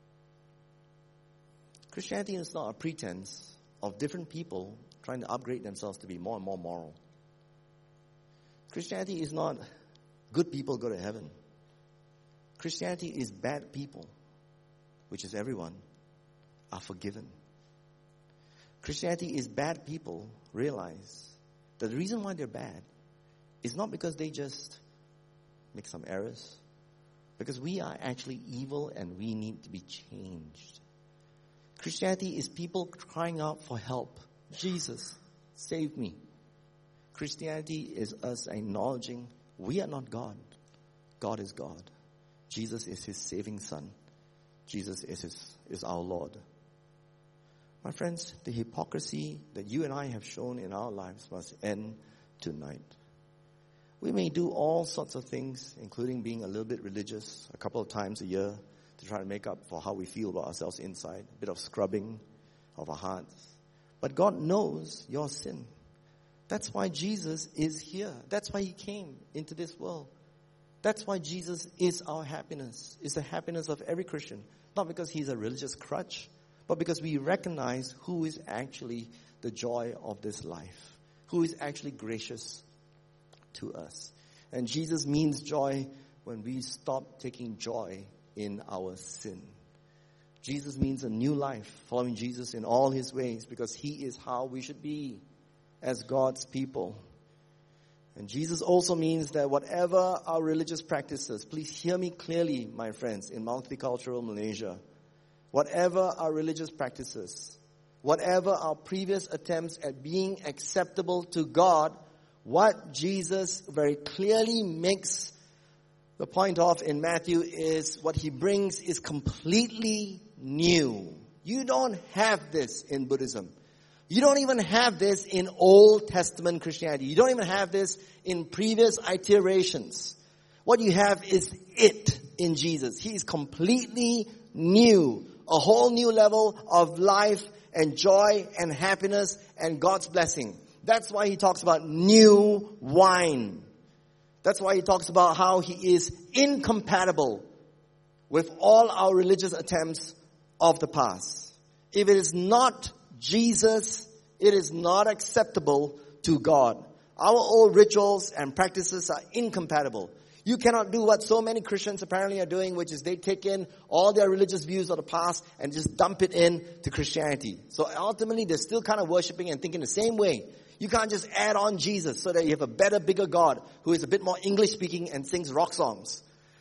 Christianity is not a pretense of different people trying to upgrade themselves to be more and more moral. Christianity is not good people go to heaven. Christianity is bad people, which is everyone, are forgiven. Christianity is bad people realize that the reason why they're bad is not because they just make some errors, because we are actually evil and we need to be changed. Christianity is people crying out for help. Jesus, save me. Christianity is us acknowledging we are not God. God is God. Jesus is his saving son. Jesus is our Lord. My friends, the hypocrisy that you and I have shown in our lives must end tonight. We may do all sorts of things, including being a little bit religious a couple of times a year to try to make up for how we feel about ourselves inside, a bit of scrubbing of our hearts. But God knows your sin. That's why Jesus is here. That's why he came into this world. That's why Jesus is our happiness. It's the happiness of every Christian. Not because he's a religious crutch, but because we recognize who is actually the joy of this life, who is actually gracious to us. And Jesus means joy when we stop taking joy in our sin. Jesus means a new life, following Jesus in all his ways, because he is how we should be as God's people. And Jesus also means that whatever our religious practices, please hear me clearly, my friends, in multicultural Malaysia, whatever our religious practices, whatever our previous attempts at being acceptable to God, what Jesus very clearly makes the point of in Matthew is what he brings is completely new. You don't have this in Buddhism. You don't even have this in Old Testament Christianity. You don't even have this in previous iterations. What you have is it in Jesus. He is completely new. A whole new level of life and joy and happiness and God's blessing. That's why he talks about new wine. That's why he talks about how he is incompatible with all our religious attempts of the past. If it is not Jesus, it is not acceptable to God. Our old rituals and practices are incompatible. You cannot do what so many Christians apparently are doing, which is they take in all their religious views of the past and just dump it in to Christianity. So ultimately, they're still kind of worshiping and thinking the same way. You can't just add on Jesus so that you have a better, bigger God who is a bit more English speaking and sings rock songs.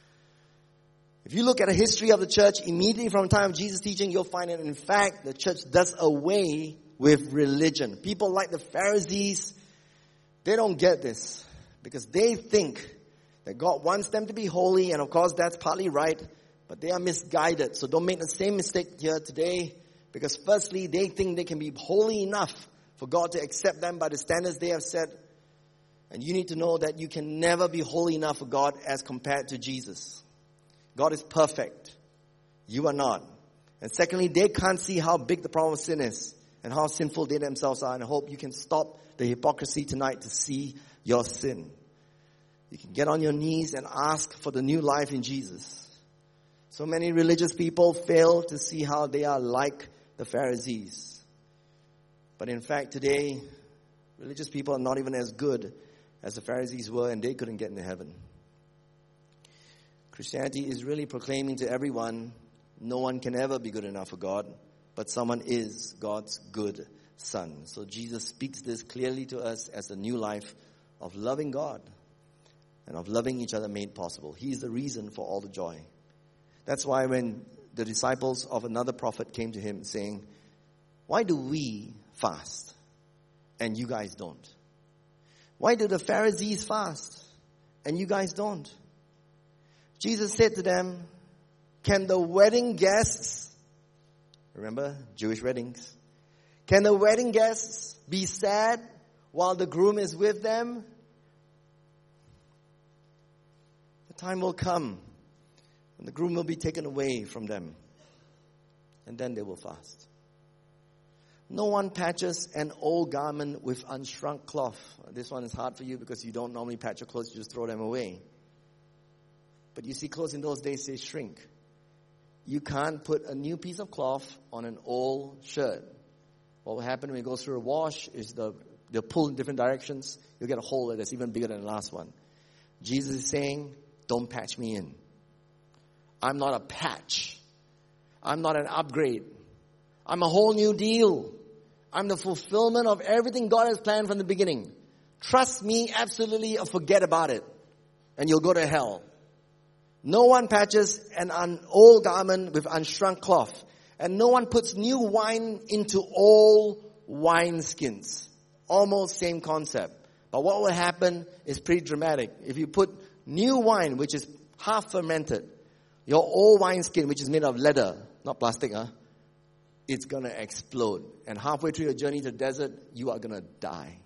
If you look at the history of the church, immediately from the time of Jesus' teaching, you'll find that in fact, the church does away with religion. People like the Pharisees, they don't get this because they think that God wants them to be holy, and of course that's partly right, but they are misguided. So don't make the same mistake here today, because firstly, they think they can be holy enough for God to accept them by the standards they have set. And you need to know that you can never be holy enough for God as compared to Jesus. God is perfect. You are not. And secondly, they can't see how big the problem of sin is and how sinful they themselves are. And I hope you can stop the hypocrisy tonight to see your sin. You can get on your knees and ask for the new life in Jesus. So many religious people fail to see how they are like the Pharisees. But in fact, today, religious people are not even as good as the Pharisees were, and they couldn't get into heaven. Christianity is really proclaiming to everyone, no one can ever be good enough for God, but someone is God's good son. So Jesus speaks this clearly to us as the new life of loving God and of loving each other made possible. He is the reason for all the joy. That's why when the disciples of another prophet came to him saying, why do we fast and you guys don't? Why do the Pharisees fast and you guys don't? Jesus said to them, can the wedding guests, remember Jewish weddings, can the wedding guests be sad while the groom is with them? The time will come when the groom will be taken away from them, and then they will fast. No one patches an old garment with unshrunk cloth. This one is hard for you because you don't normally patch your clothes, you just throw them away. But you see, clothes in those days, they shrink. You can't put a new piece of cloth on an old shirt. What will happen when it goes through a wash is they'll pull in different directions. You'll get a hole that's even bigger than the last one. Jesus is saying, don't patch me in. I'm not a patch. I'm not an upgrade. I'm a whole new deal. I'm the fulfillment of everything God has planned from the beginning. Trust me absolutely or forget about it. And you'll go to hell. No one patches an old garment with unshrunk cloth. And no one puts new wine into old wineskins. Almost same concept. But what will happen is pretty dramatic. If you put new wine, which is half fermented, your old wineskin, which is made of leather, not plastic, it's going to explode. And halfway through your journey to the desert, you are going to die.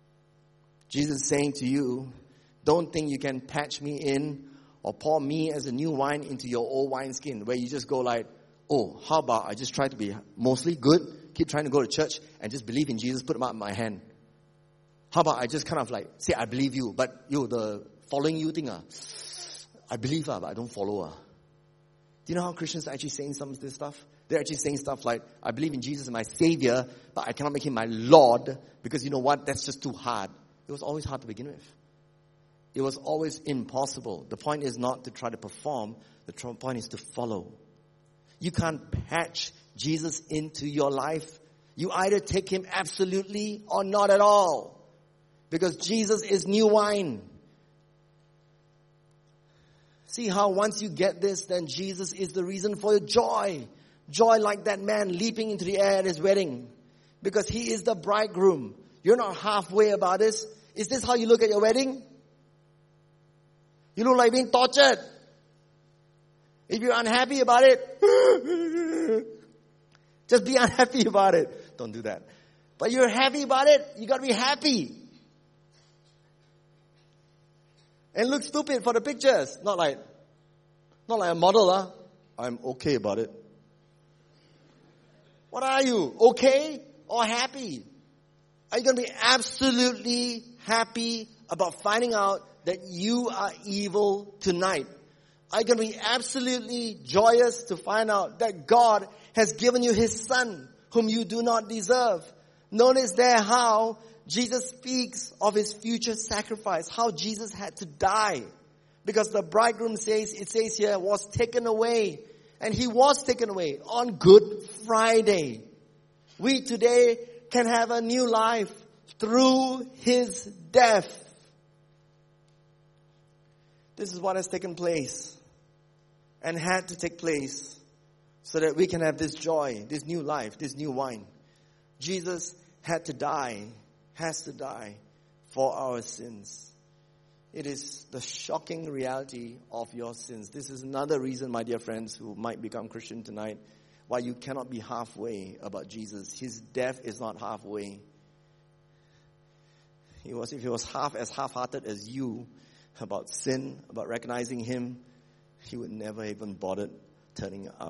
Jesus is saying to you, don't think you can patch me in or pour me as a new wine into your old wineskin, where you just go like, oh, how about I just try to be mostly good, keep trying to go to church and just believe in Jesus, put him out in my hand. How about I just kind of like say, I believe you, but the following you thing, I believe but I don't follow. Do you know how Christians are actually saying some of this stuff? They're actually saying stuff like, I believe in Jesus as my Savior, but I cannot make him my Lord, because you know what? That's just too hard. It was always hard to begin with. It was always impossible. The point is not to try to perform. The point is to follow. You can't patch Jesus into your life. You either take him absolutely or not at all. Because Jesus is new wine. See how once you get this, then Jesus is the reason for your joy. Joy like that man leaping into the air at his wedding. Because he is the bridegroom. You're not halfway about this. Is this how you look at your wedding? You look like being tortured. If you're unhappy about it, just be unhappy about it. Don't do that. But you're happy about it, you got to be happy. And look stupid for the pictures. Not like a model, I'm okay about it. What are you? Okay or happy? Are you going to be absolutely happy about finding out that you are evil tonight? Are you going to be absolutely joyous to find out that God has given you His Son, whom you do not deserve? Notice there how Jesus speaks of His future sacrifice, how Jesus had to die. Because the bridegroom says, it says here, was taken away. And He was taken away on Good Friday. We today can have a new life through His death. This is what has taken place and had to take place so that we can have this joy, this new life, this new wine. Jesus had to die, has to die for our sins. It is the shocking reality of your sins. This is another reason, my dear friends, who might become Christian tonight, why you cannot be halfway about Jesus. His death is not halfway. If he was half-hearted as you about sin, about recognizing Him, He would never even bother turning up.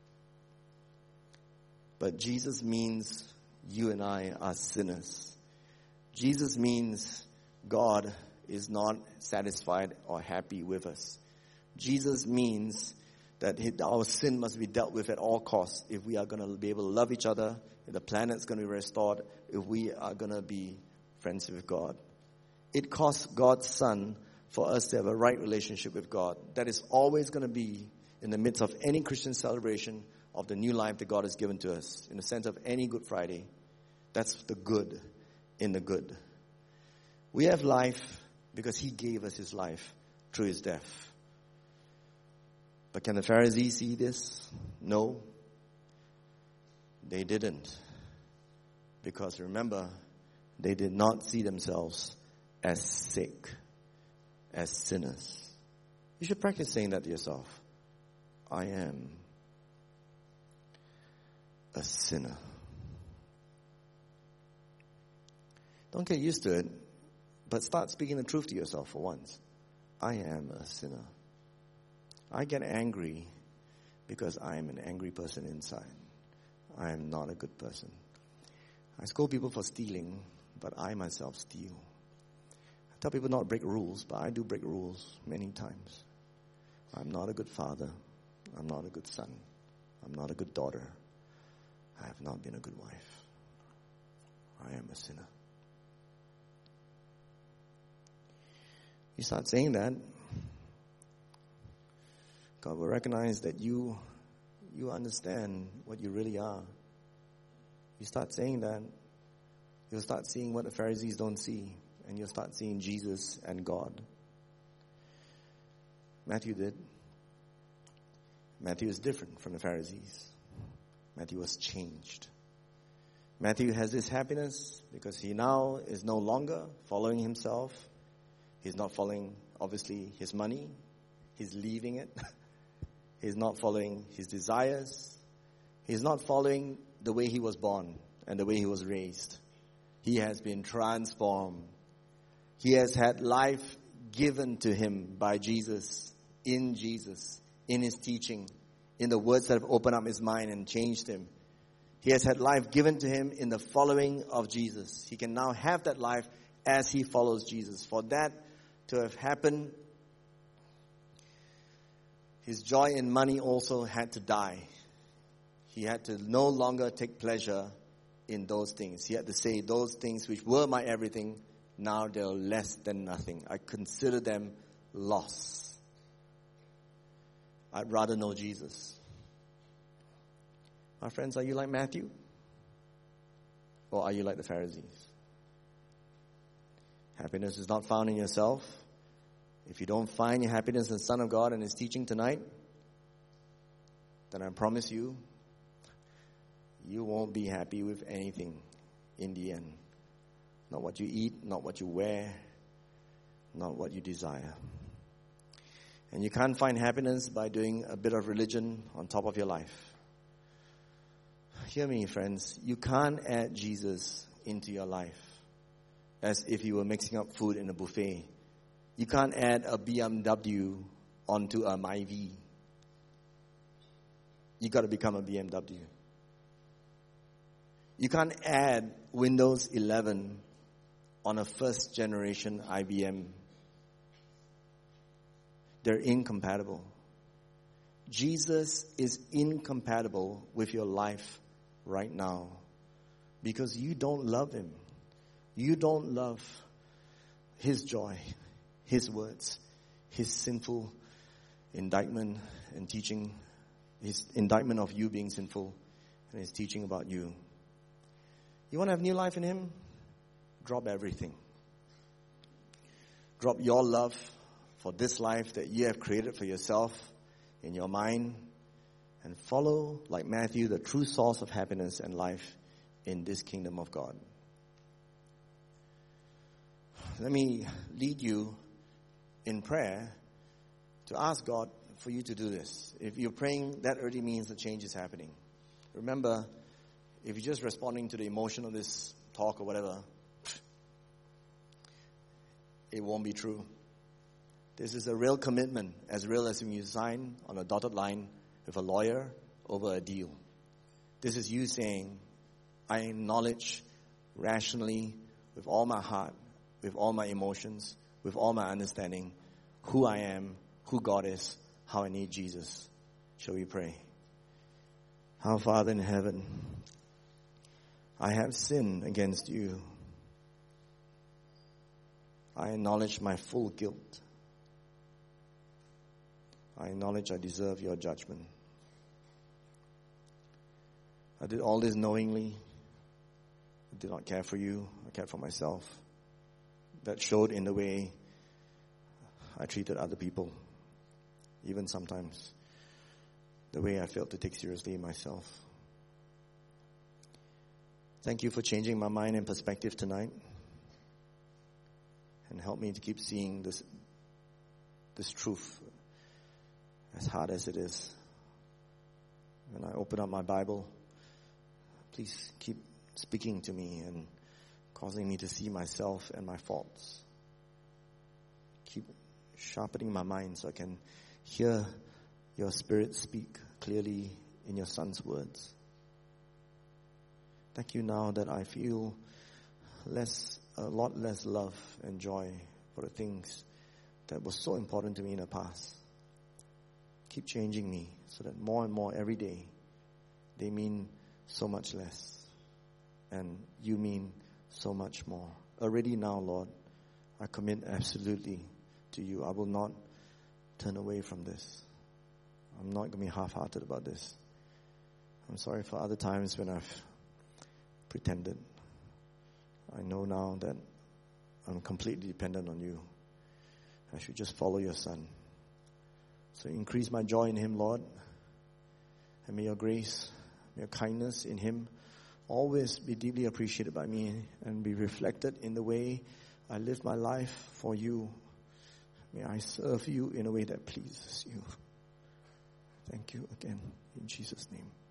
But Jesus means you and I are sinners. Jesus means God is not satisfied or happy with us. Jesus means that our sin must be dealt with at all costs if we are going to be able to love each other, if the planet's going to be restored, if we are going to be friends with God. It costs God's Son for us to have a right relationship with God. That is always going to be in the midst of any Christian celebration of the new life that God has given to us. In the sense of any Good Friday, that's the good in the good. We have life because He gave us His life through His death. But can the Pharisees see this? No, they didn't. Because remember, they did not see themselves as sick, as sinners. You should practice saying that to yourself. I am a sinner. Don't get used to it, but start speaking the truth to yourself for once. I am a sinner. I get angry because I am an angry person inside. I am not a good person. I scold people for stealing, but I myself steal. I tell people not to break rules, but I do break rules many times. I'm not a good father. I'm not a good son. I'm not a good daughter. I have not been a good wife. I am a sinner. You start saying that, God will recognize that you understand what you really are. You start saying that, you'll start seeing what the Pharisees don't see, and you'll start seeing Jesus and God. Matthew did. Matthew is different from the Pharisees. Matthew was changed. Matthew has this happiness because he now is no longer following himself. He's not following, obviously, his money. He's leaving it. He's not following his desires. He's not following the way he was born and the way he was raised. He has been transformed. He has had life given to him by Jesus, in his teaching, in the words that have opened up his mind and changed him. He has had life given to him in the following of Jesus. He can now have that life as he follows Jesus. For that to have happened, his joy in money also had to die. He had to no longer take pleasure in those things. He had to say, those things which were my everything, now they're less than nothing. I consider them loss. I'd rather know Jesus. My friends, are you like Matthew? Or are you like the Pharisees? Happiness is not found in yourself. If you don't find your happiness in the Son of God and His teaching tonight, then I promise you, you won't be happy with anything in the end. Not what you eat, not what you wear, not what you desire. And you can't find happiness by doing a bit of religion on top of your life. Hear me, friends. You can't add Jesus into your life as if you were mixing up food in a buffet. You can't add a BMW onto a Myvi. You got to become a BMW. You can't add Windows 11 on a first generation IBM. They're incompatible. Jesus is incompatible with your life right now because you don't love him. You don't love his joy, his words, his sinful indictment and teaching, his indictment of you being sinful and his teaching about you. You want to have new life in him? Drop everything. Drop your love for this life that you have created for yourself in your mind and follow, like Matthew, the true source of happiness and life in this kingdom of God. Let me lead you in prayer to ask God for you to do this. If you're praying, that already means the change is happening. Remember, if you're just responding to the emotion of this talk or whatever, it won't be true. This is a real commitment, as real as when you sign on a dotted line with a lawyer over a deal. This is you saying, I acknowledge rationally, with all my heart, with all my emotions, with all my understanding, who I am, who God is, how I need Jesus. Shall we pray? Our Father in heaven, I have sinned against you. I acknowledge my full guilt. I acknowledge I deserve your judgment. I did all this knowingly. I did not care for you. I cared for myself. That showed in the way I treated other people. Even sometimes the way I failed to take seriously myself. Thank you for changing my mind and perspective tonight. And help me to keep seeing this truth, as hard as it is. When I open up my Bible, please keep speaking to me and causing me to see myself and my faults. Keep sharpening my mind so I can hear your Spirit speak clearly in your Son's words. Thank you now that I feel a lot less love and joy for the things that were so important to me in the past. Keep changing me so that more and more every day they mean so much less and you mean so much more. Already now, Lord, I commit absolutely to you. I will not turn away from this. I'm not going to be half-hearted about this. I'm sorry for other times when I've pretended. I know now that I'm completely dependent on you. I should just follow your Son. So increase my joy in him, Lord. And may your grace, may your kindness in him always be deeply appreciated by me and be reflected in the way I live my life for you. May I serve you in a way that pleases you. Thank you again in Jesus' name.